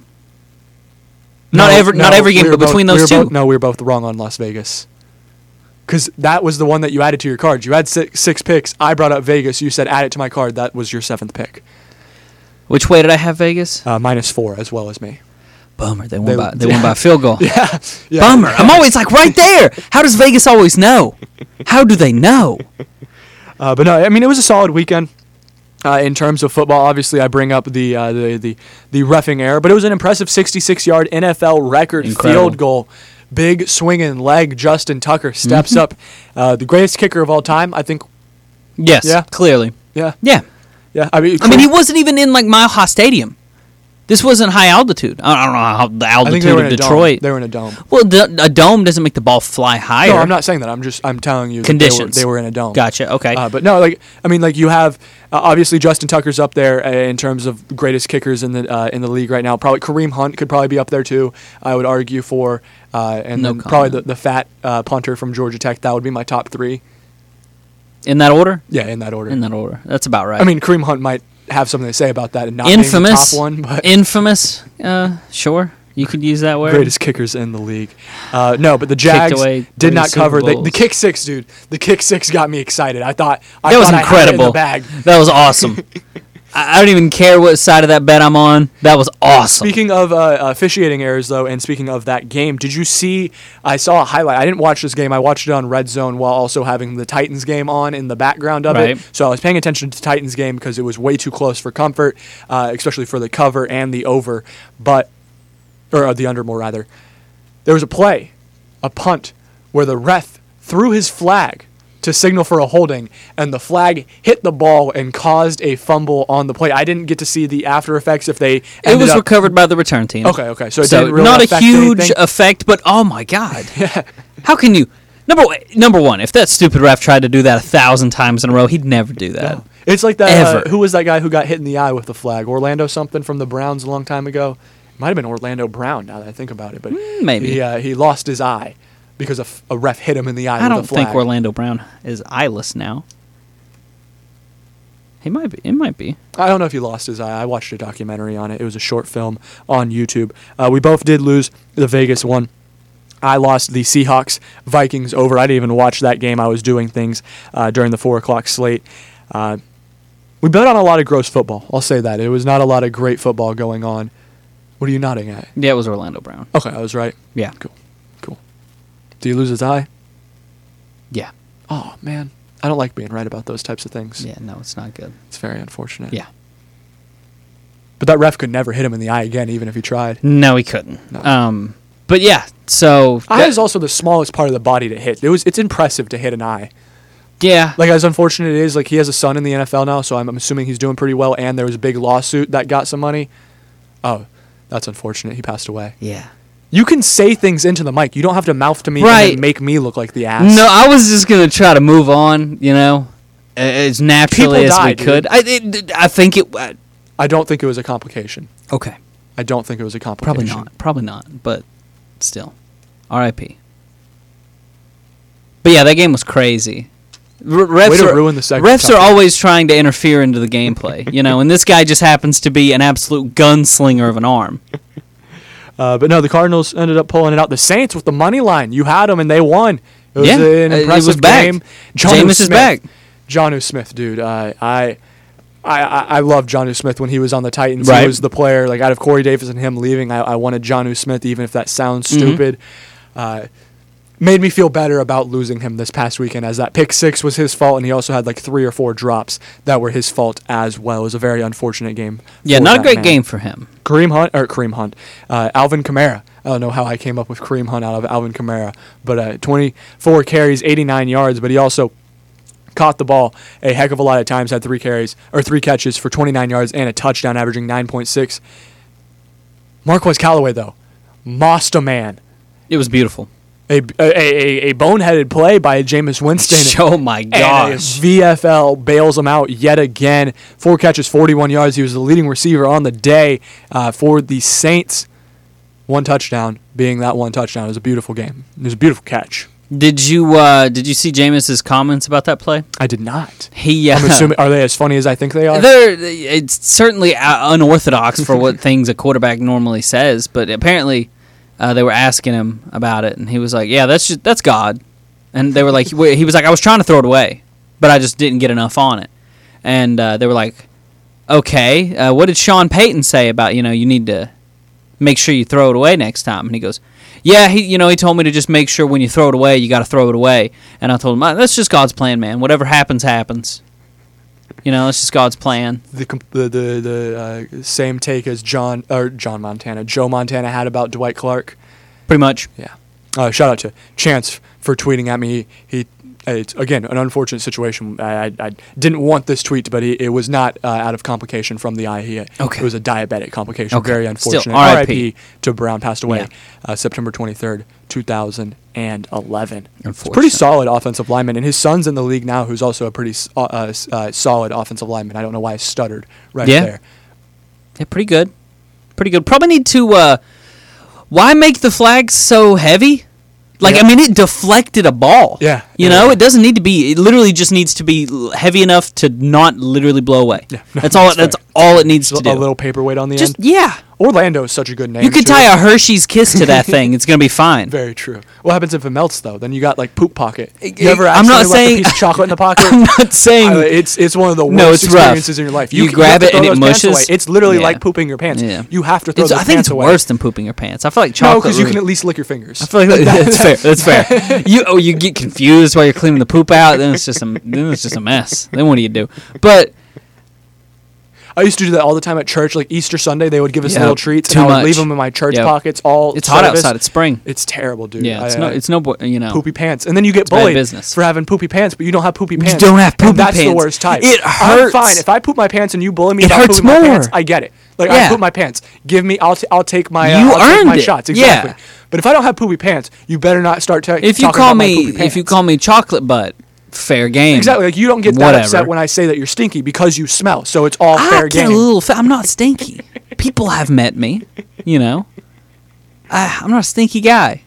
Not every game, but between those two. We were both wrong on Las Vegas. Because that was the one that you added to your cards. You had 6 picks. I brought up Vegas. You said add it to my card. That was your 7th pick. Which way did I have Vegas? -4 as well as me. Bummer. They They- won by a field goal. Yeah. Bummer. I'm always like right there. How does Vegas always know? How do they know? But no, I mean it was a solid weekend. In terms of football, obviously I bring up the reffing error, but it was an impressive 66-yard NFL record Incredible. field goal. Big swinging leg. Justin Tucker steps up, the greatest kicker of all time. I think. Yes. Yeah. Clearly. Yeah. Yeah. Yeah. I mean, he wasn't even in like Mile High Stadium. This wasn't high altitude. I don't know how the I think they altitude were of in a Detroit. dome. They were in a dome. Well, a dome doesn't make the ball fly higher. No, I'm not saying that. I'm telling you. that Conditions. They were in a dome. Gotcha. Okay. But no, you have obviously Justin Tucker's up there in terms of greatest kickers in the league right now. Probably Kareem Hunt could probably be up there too. I would argue for, and No then probably comment. the fat punter from Georgia Tech. That would be my top 3. in that order. Yeah, in that order. In that order. That's about right. I mean, Kareem Hunt might have something to say about that and not being infamous. the top one, but Infamous. Sure. You could use that word. greatest kickers in the league. No, but the Jags away did 30 not cover. Super The Bowls. kick 6, dude. The kick 6 got me excited. I thought That was I had it in the incredible. bag. That was awesome. I don't even care what side of that bet I'm on. That was awesome. Speaking of officiating errors, though, and speaking of that game, did you see? I saw a highlight. I didn't watch this game. I watched it on Red Zone while also having the Titans game on in the background of Right. it. So I was paying attention to the Titans game because it was way too close for comfort, especially for the cover and the over, or the under more rather. There was a play, a punt, where the ref threw his flag to signal for a holding, and the flag hit the ball and caused a fumble on the play. I didn't get to see the after effects if they It ended was up. recovered by the return team. Okay. So it didn't really not a affect huge anything. effect, but oh my god, how can you? Number one, if that stupid ref tried to do that 1,000 times in a row, he'd never do that. It's like that. Ever. Who was that guy who got hit in the eye with the flag? Orlando something from the Browns a long time ago. It might have been Orlando Brown. Now that I think about it, but maybe. he lost his eye because a ref hit him in the eye I with don't a flag. think Orlando Brown is eyeless now. He might be. It might be. I don't know if he lost his eye. I watched a documentary on it. It was a short film on YouTube. We both did lose the Vegas one. I lost the Seahawks-Vikings over. I didn't even watch that game. I was doing things during the 4 o'clock slate. We We bet on a lot of gross football. I'll say that. It was not a lot of great football going on. What are you nodding at? Yeah, it was Orlando Brown. Okay, I was right. Yeah. Cool. Did he lose his eye? Yeah. Oh, man. I don't like being right about those types of things. Yeah, no, it's not good. It's very unfortunate. Yeah. But that ref could never hit him in the eye again, even if he tried. No, he couldn't. No. But yeah, so Eye is also the smallest part of the body to hit. It's impressive to hit an eye. yeah. Like, as unfortunate it is, like, he has a son in the NFL now, so I'm assuming he's doing pretty well, and there was a big lawsuit that got some money. Oh, that's unfortunate. He passed away. Yeah. You can say things into the mic. You don't have to mouth to me and Right. then make me look like the ass. No, I was just gonna try to move on, as naturally People as we died, could. I think it. I don't think it was a complication. Okay. I don't think it was a complication. Probably not. But still, R.I.P. But yeah, that game was crazy. Refs Way to are, ruin the segment. refs are always trying to interfere into the gameplay, and this guy just happens to be an absolute gunslinger of an arm. But no, the Cardinals ended up pulling it out. The Saints with the money line. You had them and they won. It was Yeah, an it impressive was back. game. Jameis is back. Jonnu Smith, dude. I loved Jonnu Smith when he was on the Titans. Right. He was the player. Like, out of Corey Davis and him leaving, I wanted Jonnu Smith, even if that sounds stupid. Made me feel better about losing him this past weekend, as that pick six was his fault, and he also had like 3 or 4 drops that were his fault as well. It was a very unfortunate game. Yeah, for not a that great man. game for him. Alvin Kamara. I don't know how I came up with Kareem Hunt out of Alvin Kamara, but 24 carries, 89 yards, but he also caught the ball a heck of a lot of times, had 3 catches for 29 yards and a touchdown, averaging 9.6. Marquez Callaway, though, mossed a man. It was beautiful. A boneheaded play by Jameis Winston. Oh my gosh. And VFL bails him out yet again. 4 catches, 41 yards. He was the leading receiver on the day for the Saints. 1 touchdown, being that 1 touchdown. It was a beautiful game. It was a beautiful catch. Did you see Jameis's comments about that play? I did not. I'm I'm assuming, are they as funny as I think they are? It's certainly unorthodox for what things a quarterback normally says, but apparently they were asking him about it, and he was like, "Yeah, that's God." And they were like, he was like, "I was trying to throw it away, but I just didn't get enough on it." And they were like, "Okay, what did Sean Payton say about you need to make sure you throw it away next time?" And he goes, "Yeah, he told me to just make sure when you throw it away, you got to throw it away." And I told him, "That's just God's plan, man. Whatever happens, happens. It's just God's plan." The same take as Joe Montana had about Dwight Clark. Pretty much. Yeah. Shout out to Chance for tweeting at me. It's, again, an unfortunate situation. I didn't want this tweet, but it was not out of complication from the eye. Okay. It was a diabetic complication. Okay. Very unfortunate. Still, R.I.P. to Brown. Passed away Yeah. September 23rd, 2011. It's a Unfortunate. pretty solid offensive lineman. And his son's in the league now, who's also a pretty solid offensive lineman. I don't know why I stuttered right there. Yeah, pretty good. Pretty good. Probably need to, why make the flags so heavy? Like, Yeah. I mean, it deflected a ball. Yeah. It doesn't need to be, it literally just needs to be heavy enough to not literally blow away. Yeah. That's all it needs to do. A little paperweight on the Just, end. yeah. Orlando is such a good name. You could too. tie a Hershey's Kiss to that thing. It's going to be fine. Very true. What happens if it melts, though? Then you got, like, poop pocket. You I'm ever not accidentally left saying- a piece of chocolate in the pocket? I'm not saying... It's one of the worst No, it's rough. experiences in your life. You have grab to it throw and it those pants mushes. away. It's literally Yeah. like pooping your pants. Yeah. You have to throw those I think pants it's away. worse than pooping your pants. I feel like No, chocolate... because you really- can at least lick your fingers. I feel like that's fair. That's fair. You get confused while you're cleaning the poop out. Then it's just a mess. Then what do you do? But I used to do that all the time at church. Like Easter Sunday, they would give us Yep. little treats, Too and I would much. leave them in my church Yep. pockets all it's hot service. outside. It's spring. It's terrible, dude. Yeah, it's no poopy pants, and then you get bad bullied business. for having poopy pants, but you don't have poopy pants. don't have poopy and that's the pants. worst type. It I'm hurts. fine if I poop my pants and you bully me It about hurts pooping my more. pants. I get it. Like Yeah. I poop my pants. Give me. I'll take my. You I'll take earned my it. shots. Yeah. Exactly. But if I don't have poopy pants, you better not start If you talking call about my me poopy pants. if you call me chocolate butt, fair game. Exactly. Like you don't get that Whatever. upset when I say that you're stinky because you smell. So it's all I fair get game. a little. I'm not stinky. People have met me. I'm not a stinky guy.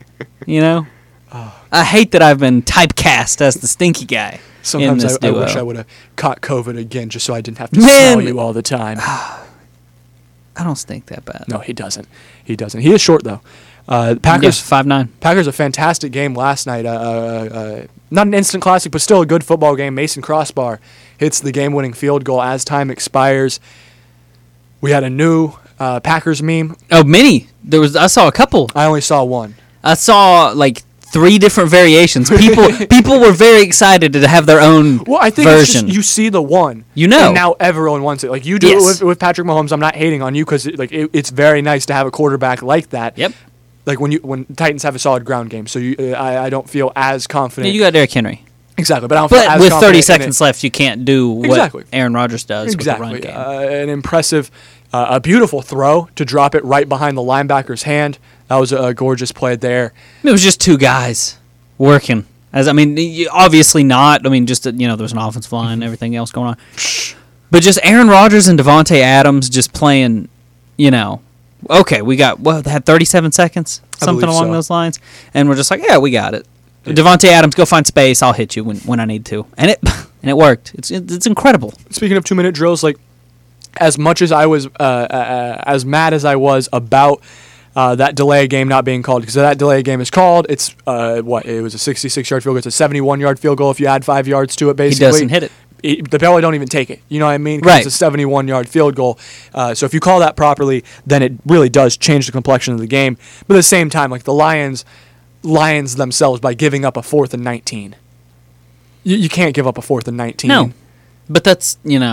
I hate that I've been typecast as the stinky guy. Sometimes in this I wish duo. I would have caught COVID again just so I didn't have to Man. smell you all the time. I don't stink that bad. No, he doesn't. He doesn't. He is short, though. Packers 5-9. Packers a fantastic game last night. Not an instant classic, but still a good football game. Mason Crossbar hits the game-winning field goal as time expires. We had a new Packers meme. Oh, many. I saw a couple. I only saw one. I saw like 3 different variations. People were very excited to have their own Well, I think version. it's just you see the one, You know. and now everyone wants it. Like you do Yes. it with Patrick Mahomes. I'm not hating on you because it's very nice to have a quarterback like that. Yep. Like when Titans have a solid ground game, so I don't feel as Yeah, confident. you got Derrick Henry. Exactly, but I don't feel But as with confident 30 in seconds it. left, you can't do what Exactly. Aaron Rodgers does Exactly. with the run game. An impressive, a beautiful throw to drop it right behind the linebacker's hand. That was a gorgeous play there. It was just 2 guys working. Obviously not. I mean, just there was an offensive line and everything else going on. But just Aaron Rodgers and Devontae Adams just playing, okay, we got, they had 37 seconds? I Something believe along so. those lines. And we're just like, yeah, we got it. Devontae Adams, go find space. I'll hit you when I need to. And it worked. It's incredible. Speaking of 2-minute drills, like as much as I was as mad as I was about that delay game not being called, because that delay game is called. It's it was a 66-yard field goal. It's a 71-yard field goal if you add 5 yards to it. Basically, He doesn't hit it. The Belly don't even take it. You know what I mean? 'Cause Right. It's a 71-yard field goal. So if you call that properly, then it really does change the complexion of the game. But at the same time, like the Lions themselves by giving up a 4th and 19. You can't give up a 4th and 19. No. But that's,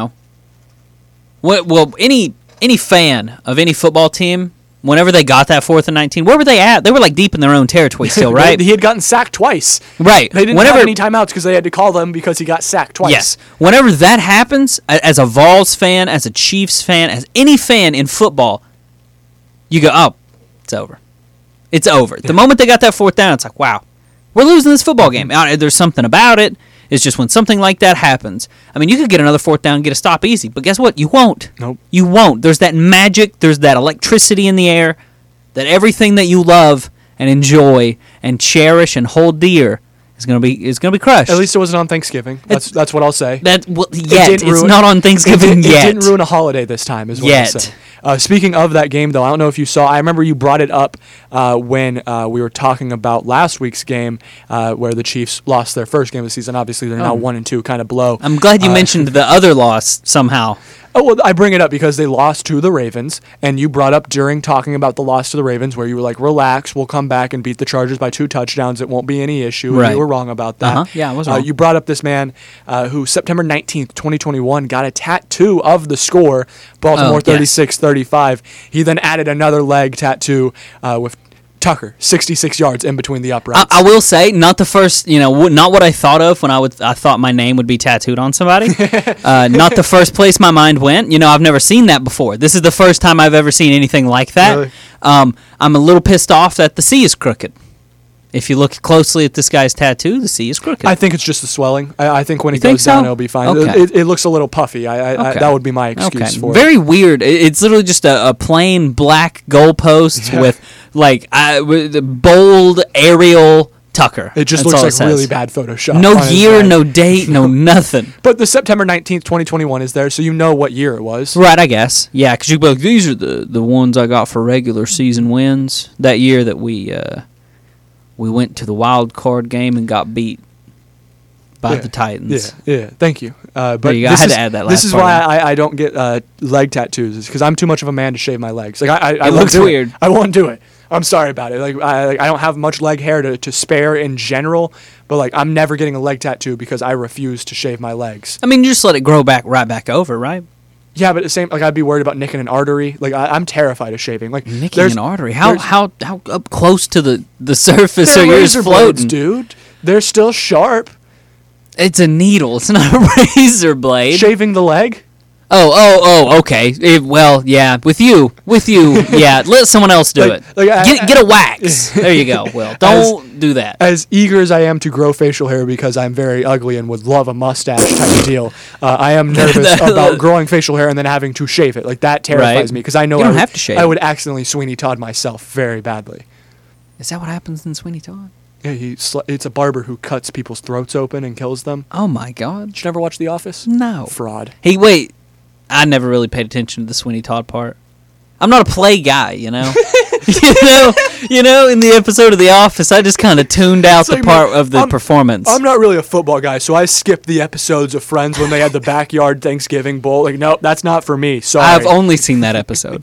any fan of any football team, whenever they got that 4th and 19, where were they at? They were like deep in their own territory still, right? He had gotten sacked twice. Right. They didn't have any timeouts because they had to call them because he got sacked twice. Yes. Whenever that happens, as a Vols fan, as a Chiefs fan, as any fan in football, you go, oh, it's over. It's over. Yeah. The moment they got that 4th down, it's like, wow, we're losing this football game. There's something about it. It's just when something like that happens. I mean, you could get another 4th down and get a stop easy, but guess what? You won't. Nope. You won't. There's that magic. There's that electricity in the air. That everything that you love and enjoy and cherish and hold dear is gonna be crushed. At least it wasn't on Thanksgiving. That's what I'll say. It's not on Thanksgiving yet. It didn't ruin a holiday this time, is what Yet. I'll say. Speaking of that game, though, I don't know if you saw. I remember you brought it up when we were talking about last week's game, where the Chiefs lost their first game of the season. Obviously, they're now 1-2, kind of blow. I'm glad you mentioned the other loss somehow. Oh, well, I bring it up because they lost to the Ravens, and you brought up during talking about the loss to the Ravens where you were like, relax, we'll come back and beat the Chargers by 2 touchdowns. It won't be any issue. Right. And you were wrong about that. Yeah, I was wrong. You brought up this man who September 19th, 2021, got a tattoo of the score, Baltimore 36-35. He then added another leg tattoo with Tucker, 66 yards in between the uprights. I will say, not the first, not what I thought of when I thought my name would be tattooed on somebody. Not the first place my mind went. I've never seen that before. This is the first time I've ever seen anything like that. Really? I'm a little pissed off that the C is crooked. If you look closely at this guy's tattoo, the C is crooked. I think it's just the swelling. I think when You it think goes down, so? it'll be fine. Okay. It looks a little puffy. Okay. That would be my excuse for it. Very weird. It's literally just a plain black goalpost with with bold Arial Tucker. It just That's all looks it like says. really bad Photoshop. No on his year, leg. no date, no nothing. But the September 19th, 2021 is there, so you know what year it was. Right, I guess. Yeah, because you both, these are the ones I got for regular season wins. That year that we went to the wild card game and got beat by the Titans. Yeah. Thank you. But There you go. I had to add that This last is part why I don't get leg tattoos, is because I'm too much of a man to shave my legs. Like I It won't looks do weird. I won't do it. I'm sorry about it. Like I don't have much leg hair to spare in general, but like I'm never getting a leg tattoo because I refuse to shave my legs. I mean, you just let it grow right back over, right? Yeah, but the same, like I'd be worried about nicking an artery. Like I'm terrified of shaving. Like Nicking there's- an artery. there's- How up close to the surface they're are yours razor blades, floating? dude. They're still sharp. It's a needle. It's not a razor blade. Shaving the leg. Oh, okay. Well, yeah. With you, yeah. Let someone else do Like- it. like Get a wax. There you go. Well, don't do that. As eager as I am to grow facial hair because I'm very ugly and would love a mustache type of deal, I am nervous about growing facial hair and then having to shave it. Like that terrifies Right. me because I know You don't I would, have to shave. I would accidentally Sweeney Todd myself very badly. Is that what happens in Sweeney Todd? Yeah, it's a barber who cuts people's throats open and kills them. Oh my God. Did you never watch The Office? No. Fraud. Hey, wait. I never really paid attention to the Sweeney Todd part. I'm not a play guy, In the episode of The Office, I just kind of tuned out the part of the performance. I'm not really a football guy, so I skipped the episodes of Friends when they had the backyard Thanksgiving bowl. Like, no, that's not for me. Sorry. I've only seen that episode.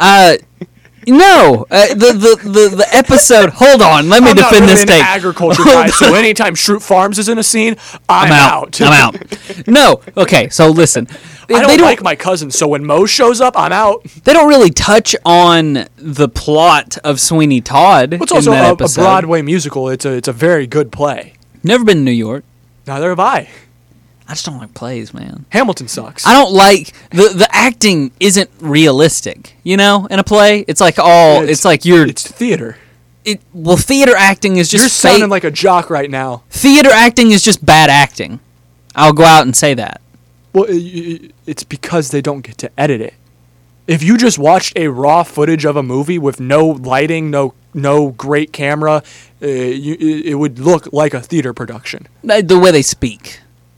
The episode. Hold on, let me defend this take. I'm not really an agriculture guy, so anytime Shroot Farms is in a scene, I'm out. I'm out. No, okay. So listen, I don't like my cousin, so when Mo shows up, I'm out. They don't really touch on the plot of Sweeney Todd. It's also a Broadway musical. It's a very good play. Never been to New York. Neither have I. I just don't like plays, man. Hamilton sucks. I don't like the acting isn't realistic. In a play, it's like it's theater. Theater acting is just You're sounding like a jock right now. Theater acting is just bad acting. I'll go out and say that. Well, it's because they don't get to edit it. If you just watched a raw footage of a movie with no lighting, no great camera, it would look like a theater production. The way they speak.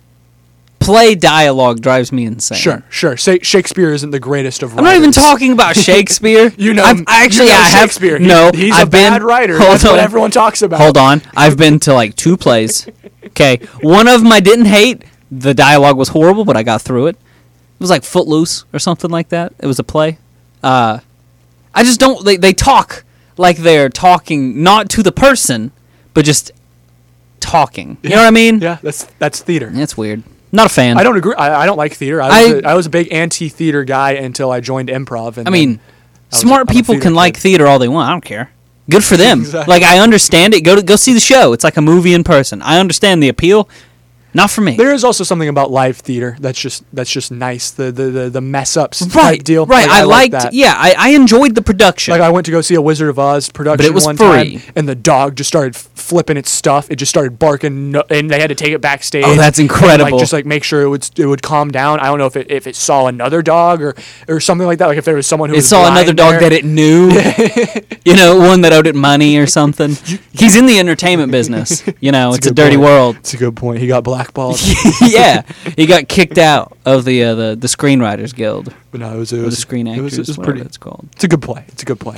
Play dialogue drives me insane. Sure. Shakespeare isn't the greatest of writers. I'm not even talking about Shakespeare. I have Shakespeare. No, he's a bad writer. That's what everyone talks about. Hold on. I've been to like 2 plays. Okay. One of them I didn't hate. The dialogue was horrible, but I got through it. It was like Footloose or something like that. It was a play. I just don't... They talk like they're talking not to the person, but just talking. You know what I mean? Yeah, that's theater. That's weird. Not a fan. I don't agree. I don't like theater. I was a big anti-theater guy until I joined improv. And smart people can like theater all they want. I don't care. Good for them. Exactly. Like, I understand it. Go see the show. It's like a movie in person. I understand the appeal. Not for me. There is also something about live theater that's just nice. The mess ups right, type deal. Right. I liked that. Yeah, I enjoyed the production. Like I went to go see a Wizard of Oz production but it was one free. time, and the dog just started flipping its stuff. It just started barking, and they had to take it backstage. Oh, that's incredible! And, just make sure it would calm down. I don't know if it saw another dog or something like that. Like if there was someone who saw another dog that it knew, one that owed it money or something. He's in the entertainment business. It's a dirty world. It's a good point. He got blackballed. Yeah, he got kicked out of the Screenwriters Guild. But no, it was the Screen Actors. It was pretty. It's called. It's a good play.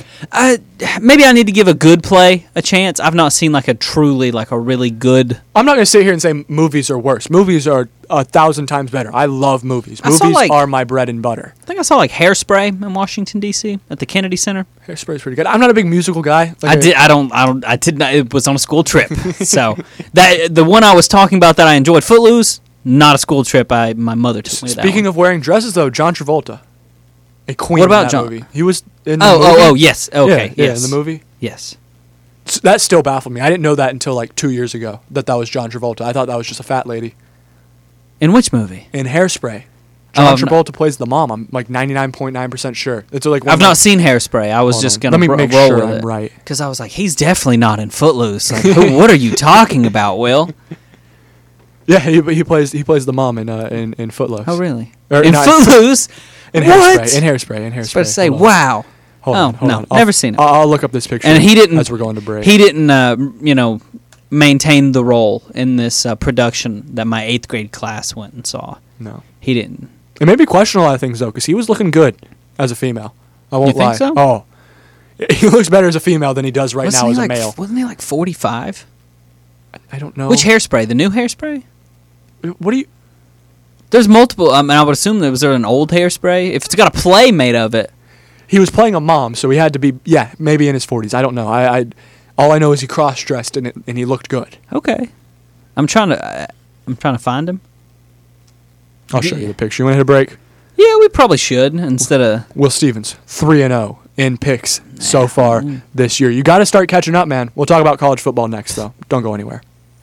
Maybe I need to give a good play a chance. I've not seen like a really good. I'm not going to sit here and say movies are worse. Movies are 1,000 times better. I love movies. Movies are my bread and butter. I think I saw like Hairspray in Washington D.C. at the Kennedy Center. Hairspray is pretty good. I'm not a big musical guy. I did not. It was on a school trip. So that the one I was talking about that I enjoyed, Footloose. Not a school trip. My mother took me to that. Speaking of wearing dresses, though, John Travolta, a queen. What about in that John? movie. He was in the movie. Oh, yes. Okay, yeah, yes. in the movie. Yes. That still baffled me. I didn't know that until like 2 years ago. That was John Travolta. I thought that was just a fat lady. In which movie? In Hairspray. John Travolta plays the mom. I'm like 99.9% sure. It's like I've not seen Hairspray. I was just gonna make roll sure with I'm it. right. Because I was like, he's definitely not in Footloose. Like, what are you talking about, Will? Yeah, he plays the mom in Footloose. Oh, really? In Footloose? In what? Hairspray. I was about to say, wow. Hold on. Never seen it. I'll look up this picture. And he didn't. As we're going to break. He didn't, maintain the role in this production that my 8th grade class went and saw. No, he didn't. It made me question a lot of things though, because he was looking good as a female. I won't lie. You think so? Oh, he looks better as a female than he does now as a male. Wasn't he like 45? I don't know. Which Hairspray? The new Hairspray? What do you? There's multiple. I would assume there was an old Hairspray. If it's got a play made of it. He was playing a mom, so he had to be, maybe in his 40s. I don't know. All I know is he cross-dressed and he looked good. Okay, I'm trying to find him. I'll show you the picture. You want to hit a break? Yeah, we probably should instead of Will Stevens 3-0 in picks so far this year. You got to start catching up, man. We'll talk about college football next, though. Don't go anywhere.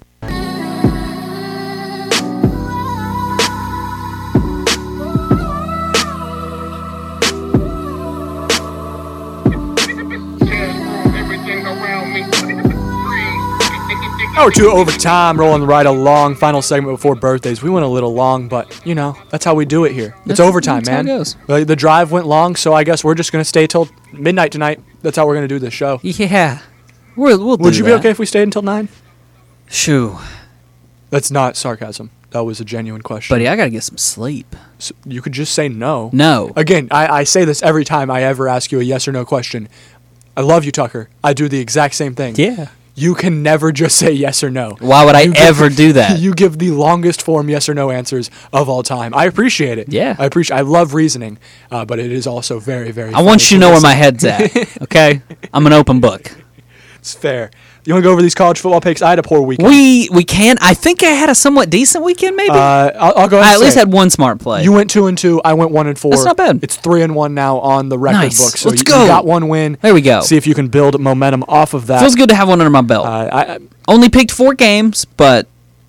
Hour 2 overtime, rolling right along. Final segment before birthdays. We went a little long, but, that's how we do it here. It's overtime, man. That's how it goes. The drive went long, so I guess we're just going to stay till midnight tonight. That's how we're going to do this show. Yeah. We'll do Would you be that. okay if we stayed until 9? Shoo. That's not sarcasm. That was a genuine question. Buddy, I got to get some sleep. So you could just say no. No. Again, I say this every time I ever ask you a yes or no question. I love you, Tucker. I do the exact same thing. Yeah. You can never just say yes or no. Why would I ever do that? You give the longest form yes or no answers of all time. I appreciate it. Yeah. I love reasoning, but it is also very, very I want you to know where my head's at, okay? I'm an open book. It's fair. You want to go over these college football picks? I had a poor weekend. We can. I think I had a somewhat decent weekend, maybe. I'll go ahead I and at least say it. had one smart play. You went 2-2. I went 1-4. That's not bad. It's 3-1 now on the record Nice. book. So Let's you go. got one win. There we go. See if you can build momentum off of that. Feels good to have one under my belt. I Only picked 4 games, but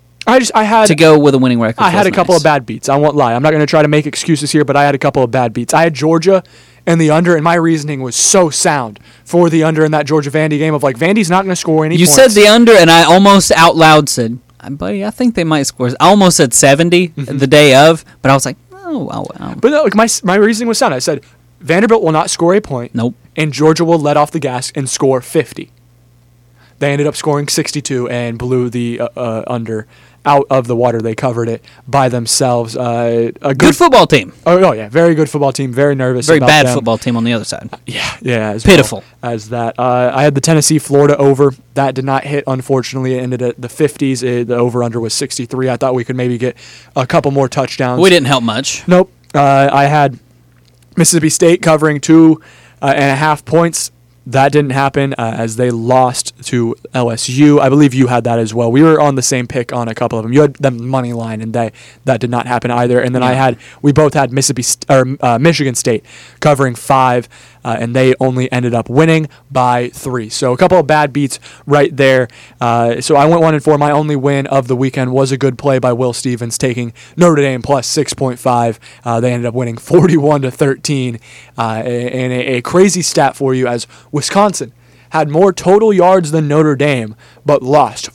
had to go with a winning record. I had a feels couple nice. of bad beats. I won't lie. I'm not going to try to make excuses here, but I had a couple of bad beats. I had Georgia and the under, and my reasoning was so sound for the under in that Georgia-Vandy game of like, Vandy's not going to score any You points. said the under, and I almost out loud said, buddy, I think they might score. I almost said 70 the day of, but I was like, oh. But no, like my reasoning was sound. I said Vanderbilt will not score a point. Nope. And Georgia will let off the gas and score 50. They ended up scoring 62 and blew the under out of the water. They covered it by themselves. A Good football team. Oh yeah, very good football team. Very nervous. Very about bad them. football team on the other side. Yeah. As Pitiful. well as that. I had the Tennessee-Florida over. That did not hit, unfortunately. It ended at the 50s. The over-under was 63. I thought we could maybe get a couple more touchdowns. We didn't help much. Nope. I had Mississippi State covering 2.5 points. That didn't happen as they lost to LSU. I believe you had that as well. We were on the same pick on a couple of them. You had the money line, and that did not happen either. And then we both had Michigan State covering 5, and they only ended up winning by 3. So a couple of bad beats right there. So I went 1-4. My only win of the weekend was a good play by Will Stevens, taking Notre Dame plus 6.5. They ended up winning 41-13. And a crazy stat for you as Wisconsin had more total yards than Notre Dame, but lost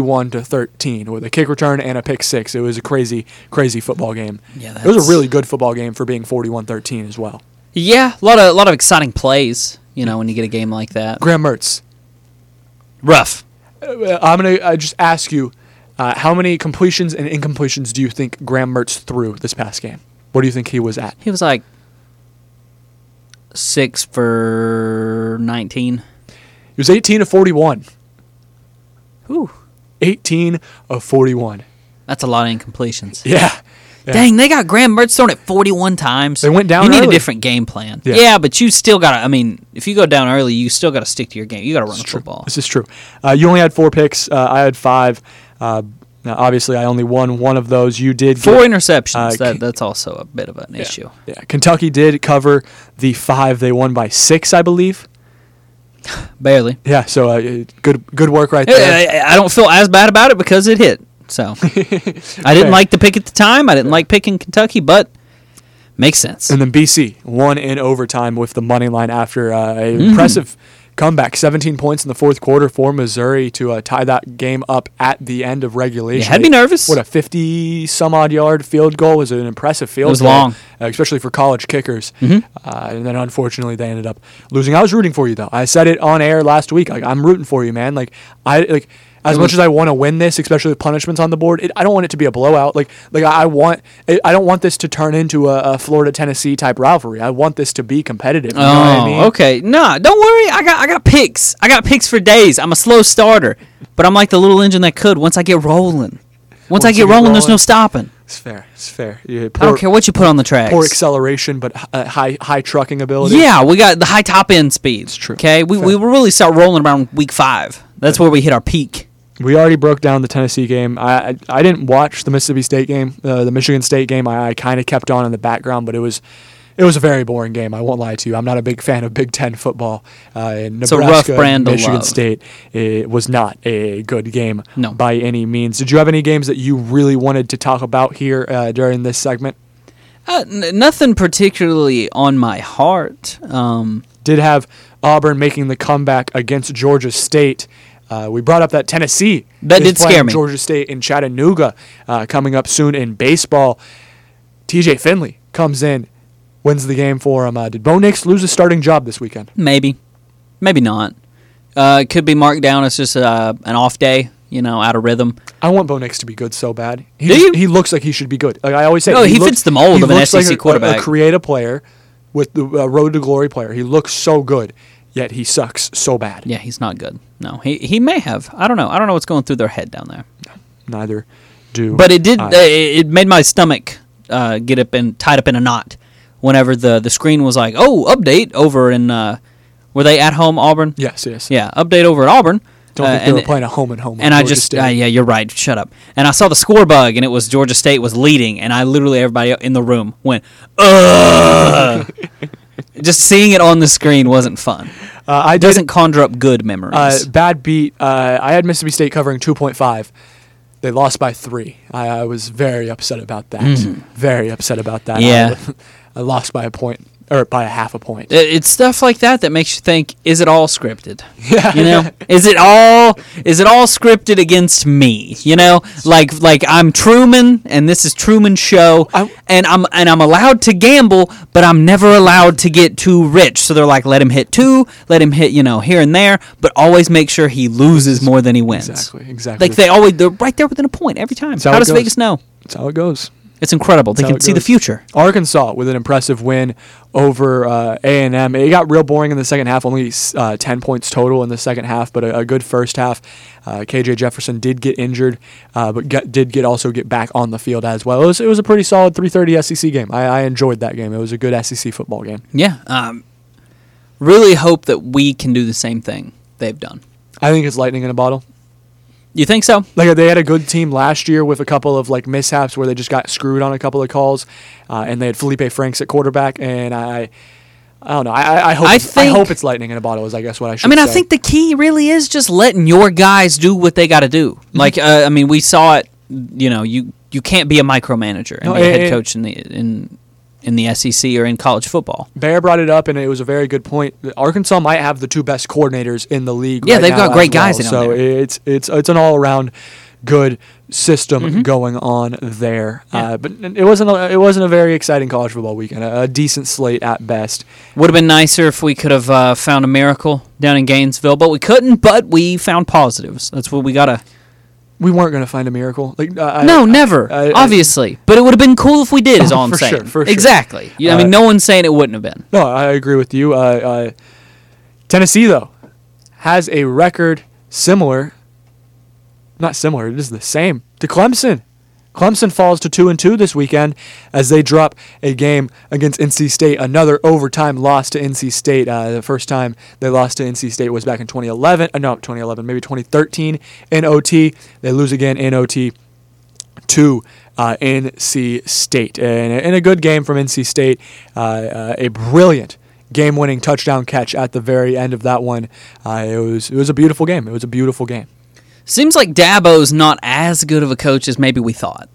41-13 with a kick return and a pick 6. It was a crazy, crazy football game. Yeah, it was a really good football game for being 41-13 as well. Yeah, a lot of exciting plays. When you get a game like that. Graham Mertz. Rough. I'm gonna just ask you, how many completions and incompletions do you think Graham Mertz threw this past game? What do you think he was at? He was like 6 for 19. He was 18 of 41. Ooh, 18 of 41. that's a lot of incompletions. Yeah. Dang, they got Graham Mertz thrown it 41 times. They went down You need early. a different game plan. Yeah. Yeah, but you still got to, if you go down early, you still got to stick to your game. You got to run the football. This is true. You only had 4 picks. I had 5. Now, obviously, I only won one of those. You did 4 get, interceptions. That's also a bit of an issue. Yeah, Kentucky did cover the 5. They won by 6, I believe. Barely. Yeah, so good work right there. I don't feel as bad about it because it hit. So I didn't like the pick at the time. I didn't like picking Kentucky, but makes sense. And then BC won in overtime with the money line after an impressive comeback. 17 points in the fourth quarter for Missouri to tie that game up at the end of regulation. You had me nervous. What a 50-some-odd yard field goal was an impressive field goal. It was long. Especially for college kickers. And then unfortunately they ended up losing. I was rooting for you, though. I said it on air last week. I'm rooting for you, man. As much as I want to win this, especially with punishments on the board, I don't want it to be a blowout. I don't want this to turn into a Florida-Tennessee type rivalry. I want this to be competitive. You know what I mean? Okay. Nah, don't worry. I got picks. I got picks for days. I'm a slow starter, but I'm like the little engine that could. Once I get rolling, there's no stopping. It's fair. I don't care what you put on the tracks. Poor acceleration, but high trucking ability. Yeah, we got the high top end speed. It's true. Okay, we will really start rolling around week 5. That's where we hit our peak. We already broke down the Tennessee game. I didn't watch the Mississippi State game, the Michigan State game. I kind of kept on in the background, but it was a very boring game. I won't lie to you. I'm not a big fan of Big Ten football. And It's a Nebraska, rough brand to Michigan love. State, it was not a good game No. by any means. Did you have any games that you really wanted to talk about here during this segment? Nothing particularly on my heart. Did have Auburn making the comeback against Georgia State. We brought up that Tennessee That is did scare playing me. Georgia State in Chattanooga coming up soon in baseball. TJ Finley comes in, wins the game for him. Did Bo Nix lose his starting job this weekend? Maybe not. It could be marked down as just an off day. Out of rhythm. I want Bo Nix to be good so bad. You? He looks like he should be good. Like I always say, No, he fits the mold of an looks SEC like quarterback. A creative player with the road to glory player. He looks so good. yet he sucks so bad. Yeah, he's not good. No, he may have. I don't know. I don't know what's going through their head down there. Neither do. But it did. I. It made my stomach get up and tied up in a knot whenever the screen was like, "Oh, update over in were they at home Auburn?" Yes. Yeah, update over at Auburn. Don't think they were playing a home and home. And I just, yeah, you're right. Shut up. And I saw the score bug, and it was Georgia State was leading, and I literally, everybody in the room went, ugh. Just seeing it on the screen wasn't fun. It doesn't conjure up good memories. Bad beat. I had Mississippi State covering 2.5. They lost by 3. I was very upset about that. Very upset about that. Yeah. I lost by a point. Or by a half a point. It's stuff like that that makes you think: is it all scripted? Yeah. You know, is it all scripted against me? You know, like I'm Truman, and this is Truman's show, and I'm allowed to gamble, but I'm never allowed to get too rich. So they're like, let him hit 2, let him hit here and there, but always make sure he loses more than he wins. Exactly. Like they're right there within a point every time. How does Vegas know? That's how it goes. It's incredible. They can see the future. Arkansas with an impressive win over A&M. It got real boring in the second half, only 10 points total in the second half, but a good first half. KJ Jefferson did get injured, but did also get back on the field as well. It was a pretty solid 3:30 SEC game. I enjoyed that game. It was a good SEC football game. Yeah. Really hope that we can do the same thing they've done. I think it's lightning in a bottle. You think so? Like they had a good team last year with a couple of like mishaps where they just got screwed on a couple of calls, and they had Felipe Franks at quarterback. And I don't know. I hope it's lightning in a bottle. Is I guess what I should. I think the key really is just letting your guys do what they got to do. Like we saw it. You can't be a micromanager and be a head coach in the SEC or in college football. Bear brought it up, and it was a very good point. Arkansas might have the 2 best coordinators in the league. Yeah, right they've now got great guys in there. So it's an all around good system going on there. Yeah. But it wasn't a very exciting college football weekend. A decent slate at best. Would have been nicer if we could have found a miracle down in Gainesville, but we couldn't. But we found positives. That's what we gotta. We weren't going to find a miracle. Never. Obviously. But it would have been cool if we did, is all I'm saying. For sure. Exactly. No one's saying it wouldn't have been. No, I agree with you. Tennessee, though, has a record not similar, it is the same, to Clemson. Clemson falls to 2-2 this weekend as they drop a game against NC State, another overtime loss to NC State. The first time they lost to NC State was back in 2013 in OT. They lose again in OT to NC State. And a good game from NC State, a brilliant game-winning touchdown catch at the very end of that one. It was a beautiful game. It was a beautiful game. Seems like Dabo's not as good of a coach as maybe we thought.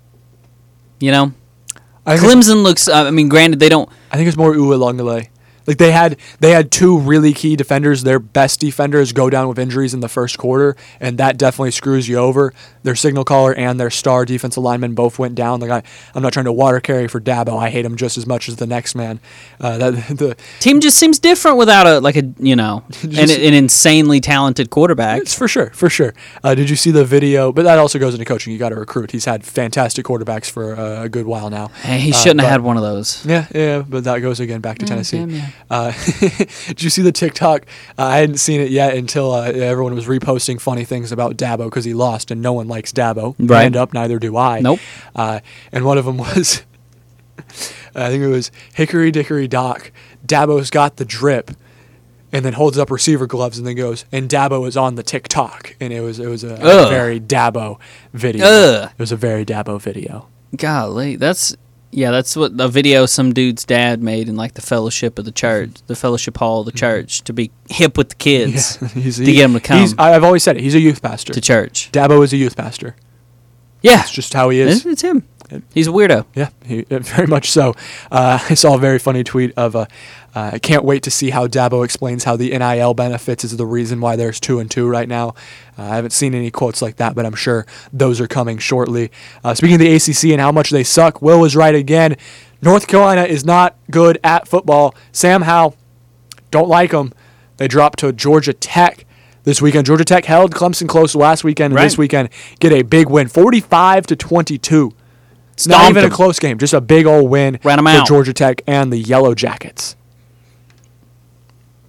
Clemson looks. Granted, they don't. I think it's more Uiagalelei. Like they had 2 really key defenders. Their best defenders go down with injuries in the first quarter, and that definitely screws you over. Their signal caller and their star defensive lineman both went down. Like I'm not trying to water carry for Dabo. I hate him just as much as the next man. The team just seems different without an insanely talented quarterback. It's for sure. Did you see the video? But that also goes into coaching. You got to recruit. He's had fantastic quarterbacks for a good while now. Hey, he shouldn't have had one of those. Yeah. But that goes again back to Tennessee. Damn, yeah. Did you see the TikTok? I hadn't seen it yet until everyone was reposting funny things about Dabo because he lost, and no one likes Dabo. Right. Hand up, neither do I. Nope. And one of them was, I think it was Hickory Dickory Dock. Dabo's got the drip, and then holds up receiver gloves, and then goes, and Dabo is on the TikTok, and it was a very Dabo video. It was a very Dabo video. Golly, that's what a video some dude's dad made in like the fellowship of the church, the fellowship hall of the church, to be hip with the kids, to get them to come. I've always said it. He's a youth pastor to church. Dabo is a youth pastor. Yeah, that's just how he is. It's him. He's a weirdo. Yeah, very much so. I saw a very funny tweet of, I can't wait to see how Dabo explains how the NIL benefits is the reason why there's 2-2 right now. I haven't seen any quotes like that, but I'm sure those are coming shortly. Speaking of the ACC and how much they suck, Will was right again. North Carolina is not good at football. Sam Howell, don't like them. They dropped to Georgia Tech this weekend. Georgia Tech held Clemson close last weekend, and this weekend get a big win, 45-22. It's not even a close game, just a big old win for Georgia Tech and the Yellow Jackets.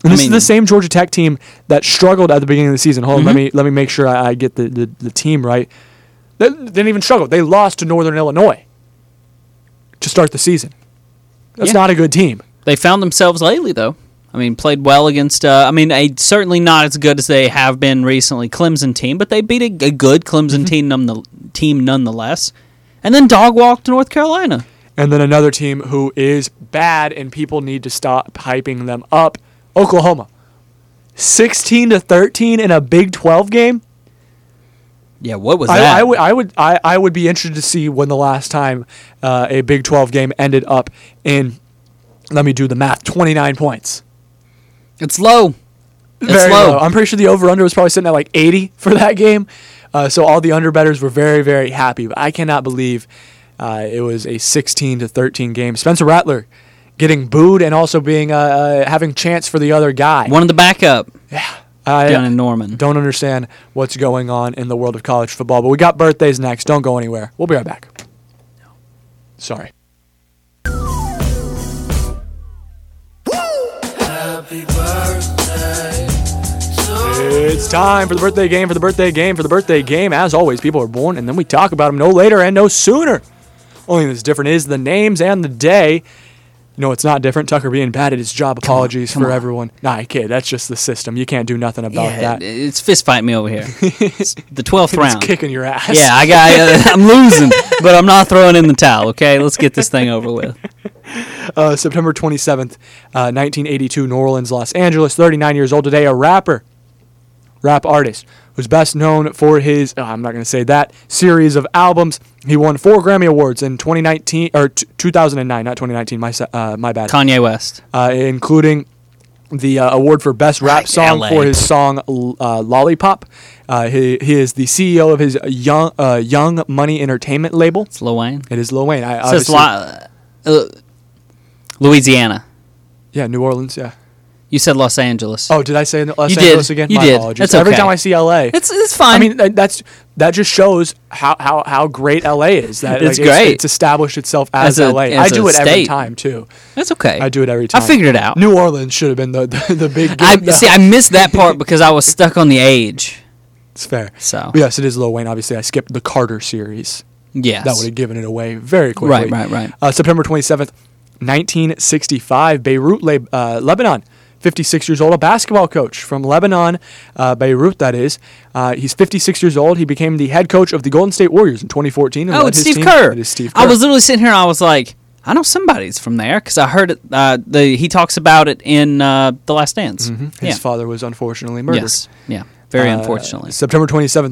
And this is the same Georgia Tech team that struggled at the beginning of the season. Hold on, let me make sure I get the team right. They didn't even struggle. They lost to Northern Illinois to start the season. That's not a good team. They found themselves lately, though. I mean, played well against, certainly not as good as they have been recently, Clemson team, but they beat a good Clemson team nonetheless. And then dog walked North Carolina. And then another team who is bad and people need to stop hyping them up, Oklahoma. 16-13 in a Big 12 game? Yeah, what was that? I would be interested to see when the last time a Big 12 game ended up in, let me do the math, 29 points. It's low. Very low. I'm pretty sure the over-under was probably sitting at like 80 for that game. So all the underbettors were very, very happy. But I cannot believe it was a 16-13 game. Spencer Rattler getting booed and also being having chance for the other guy. One of the backup. Yeah. Down in Norman. Don't understand what's going on in the world of college football. But we got birthdays next. Don't go anywhere. We'll be right back. Sorry. Happy birthday. It's time for the birthday game, for the birthday game, for the birthday game. As always, people are born, and then we talk about them no later and no sooner. Only thing that's different is the names and the day. No, it's not different. Tucker being bad at his job. Apologies for everyone. Nah, kid, that's just the system. You can't do nothing about that. It's fist fight me over here. It's the 12th round. It's kicking your ass. Yeah, I'm losing, but I'm not throwing in the towel, okay? Let's get this thing over with. September 27th, 1982, New Orleans, Los Angeles. 39 years old today, a rap artist who's best known for his, I'm not going to say that, series of albums. He won 4 Grammy Awards in 2019, or 2009, not 2019, my bad. Kanye West. Including the award for Best Rap Song LA. for his song Lollipop. He is the CEO of his Young Money Entertainment label. It's Lil Wayne. It is Lil Wayne. It says Louisiana. Yeah, New Orleans, yeah. You said Los Angeles. Oh, did I say Los you Angeles did. again? You My did. apologies. That's Every okay. time I see LA. It's fine. I mean, that just shows how great LA is. That It's great. It's established itself as LA. I do it every time too. That's okay. I do it every time. I figured it out. New Orleans should have been the big game. I missed that part because I was stuck on the age. It's fair. So But yes, it is Lil Wayne. Obviously, I skipped the Carter series. yes. That would have given it away very quickly. Right. September 27th, 1965, Beirut, Lebanon. 56 years old, a basketball coach from Lebanon, Beirut, that is. He's 56 years old. He became the head coach of the Golden State Warriors in 2014. And it's Steve Kerr. It is Steve Kerr. I was literally sitting here and I was like, I know somebody's from there because I heard it. He talks about it in The Last Dance. Mm-hmm. His father was unfortunately murdered. Yes. Yeah. Very unfortunately. September 27th,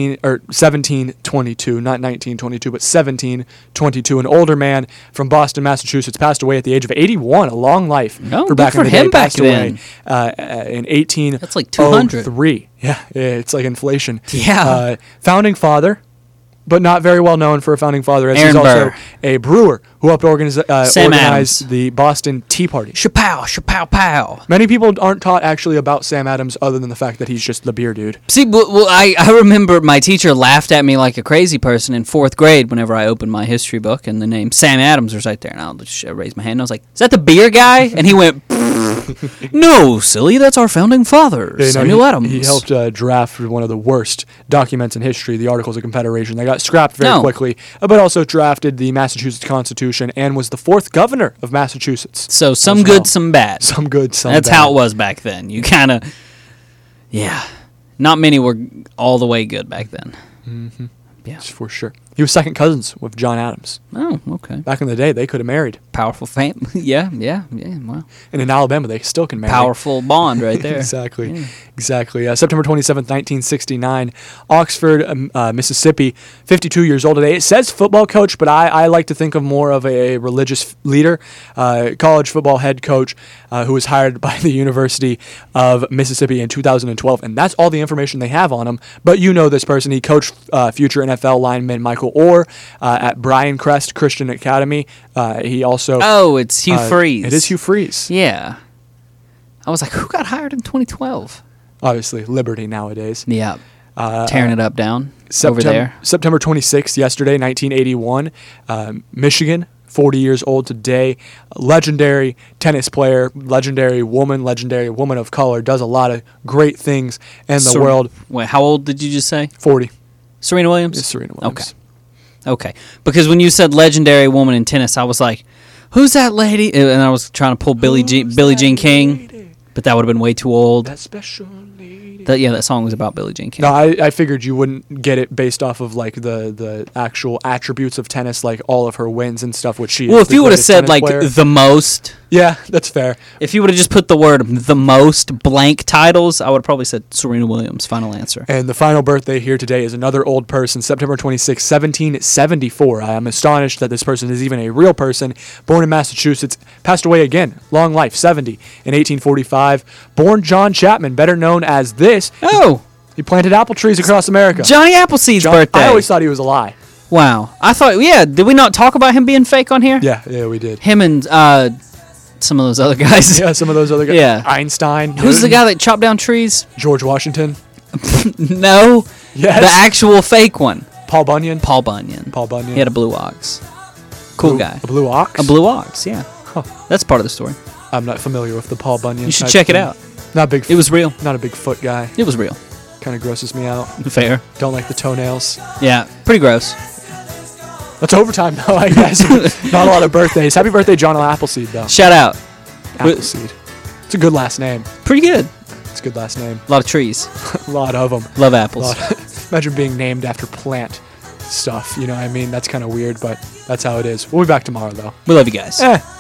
1722, not 1922, but 1722. An older man from Boston, Massachusetts, passed away at the age of 81. A long life good back for in the him day. back Passed away in 1803. That's like 200. Yeah, it's like inflation. Yeah. Founding father, but not very well known for a founding father, as Aaron he's also Burr. a brewer who helped organize Adams. the Boston Tea Party. Chapow, pow. Many people aren't taught actually about Sam Adams other than the fact that he's just the beer dude. See, well, I remember my teacher laughed at me like a crazy person in 4th grade whenever I opened my history book and the name Sam Adams was right there. And I'll just raise my hand and I was like, is that the beer guy? And he went, no, silly, that's our founding father, Samuel Adams. He helped draft one of the worst documents in history, the Articles of Confederation. They got scrapped very quickly, but also drafted the Massachusetts Constitution and was the 4th governor of Massachusetts. So some good, some bad. Some good, some That's bad. how it was back then. You kind of, not many were all the way good back then. Mm-hmm. Yeah. For sure. He was second cousins with John Adams. Oh, okay. Back in the day, they could have married. Powerful family. Yeah, wow. And in Alabama, they still can marry. Powerful bond right there. Exactly. September 27th, 1969, Oxford, Mississippi, 52 years old today. It says football coach, but I like to think of more of a religious leader, college football head coach who was hired by the University of Mississippi in 2012. And that's all the information they have on him. But you know this person. He coached future NFL lineman Michael Orr at Bryan Crest Christian Academy. He also... Oh, it's Hugh Freeze. It is Hugh Freeze. Yeah. I was like, who got hired in 2012? Obviously, Liberty nowadays. Yeah. Tearing it up down over there. September 26th, yesterday, 1981, Michigan 40 years old today. Legendary tennis player, legendary woman of color, does a lot of great things in the world. Wait, how old did you just say? 40. Serena Williams? It's Serena Williams. Okay. Because when you said legendary woman in tennis, I was like, who's that lady? And I was trying to pull Billie Jean King, but that would have been way too old. That special lady. That song was about Billie Jean King. No, I figured you wouldn't get it based off of like the actual attributes of tennis, like all of her wins and stuff, which she is. Well, if the you would have greatest said tennis like player. the most, Yeah, that's fair. if you would have just put the word the most blank titles, I would have probably said Serena Williams. Final answer. And the final birthday here today is another old person, September 26, 1774. I am astonished that this person is even a real person. Born in Massachusetts, passed away again, long life, 70, in 1845. Born John Chapman, better known as this. Oh, He planted apple trees across America. Johnny Appleseed's birthday. I always thought he was a lie. Wow. I thought, did we not talk about him being fake on here? Yeah, we did. Him and some of those other guys. Yeah, some of those other guys. Yeah. Einstein. Who's the Newton, guy that chopped down trees? George Washington. No. Yes. The actual fake one. Paul Bunyan. Paul Bunyan. Paul Bunyan. He had a blue ox. Cool guy. A blue ox? A blue ox, yeah. That's part of the story. I'm not familiar with the Paul Bunyan. You should type check it thing. out. Not big. It was real. Not a big foot guy. It was real. Kind of grosses me out. Fair. Don't like the toenails. Yeah, pretty gross. That's overtime though, I guess. Not a lot of birthdays. Happy birthday, John L. Appleseed, though. Shout out. Appleseed. It's a good last name. Pretty good. It's a good last name. A lot of trees. A lot of them. Love apples. Imagine being named after plant stuff. You know what I mean? That's kind of weird, but that's how it is. We'll be back tomorrow, though. We love you guys.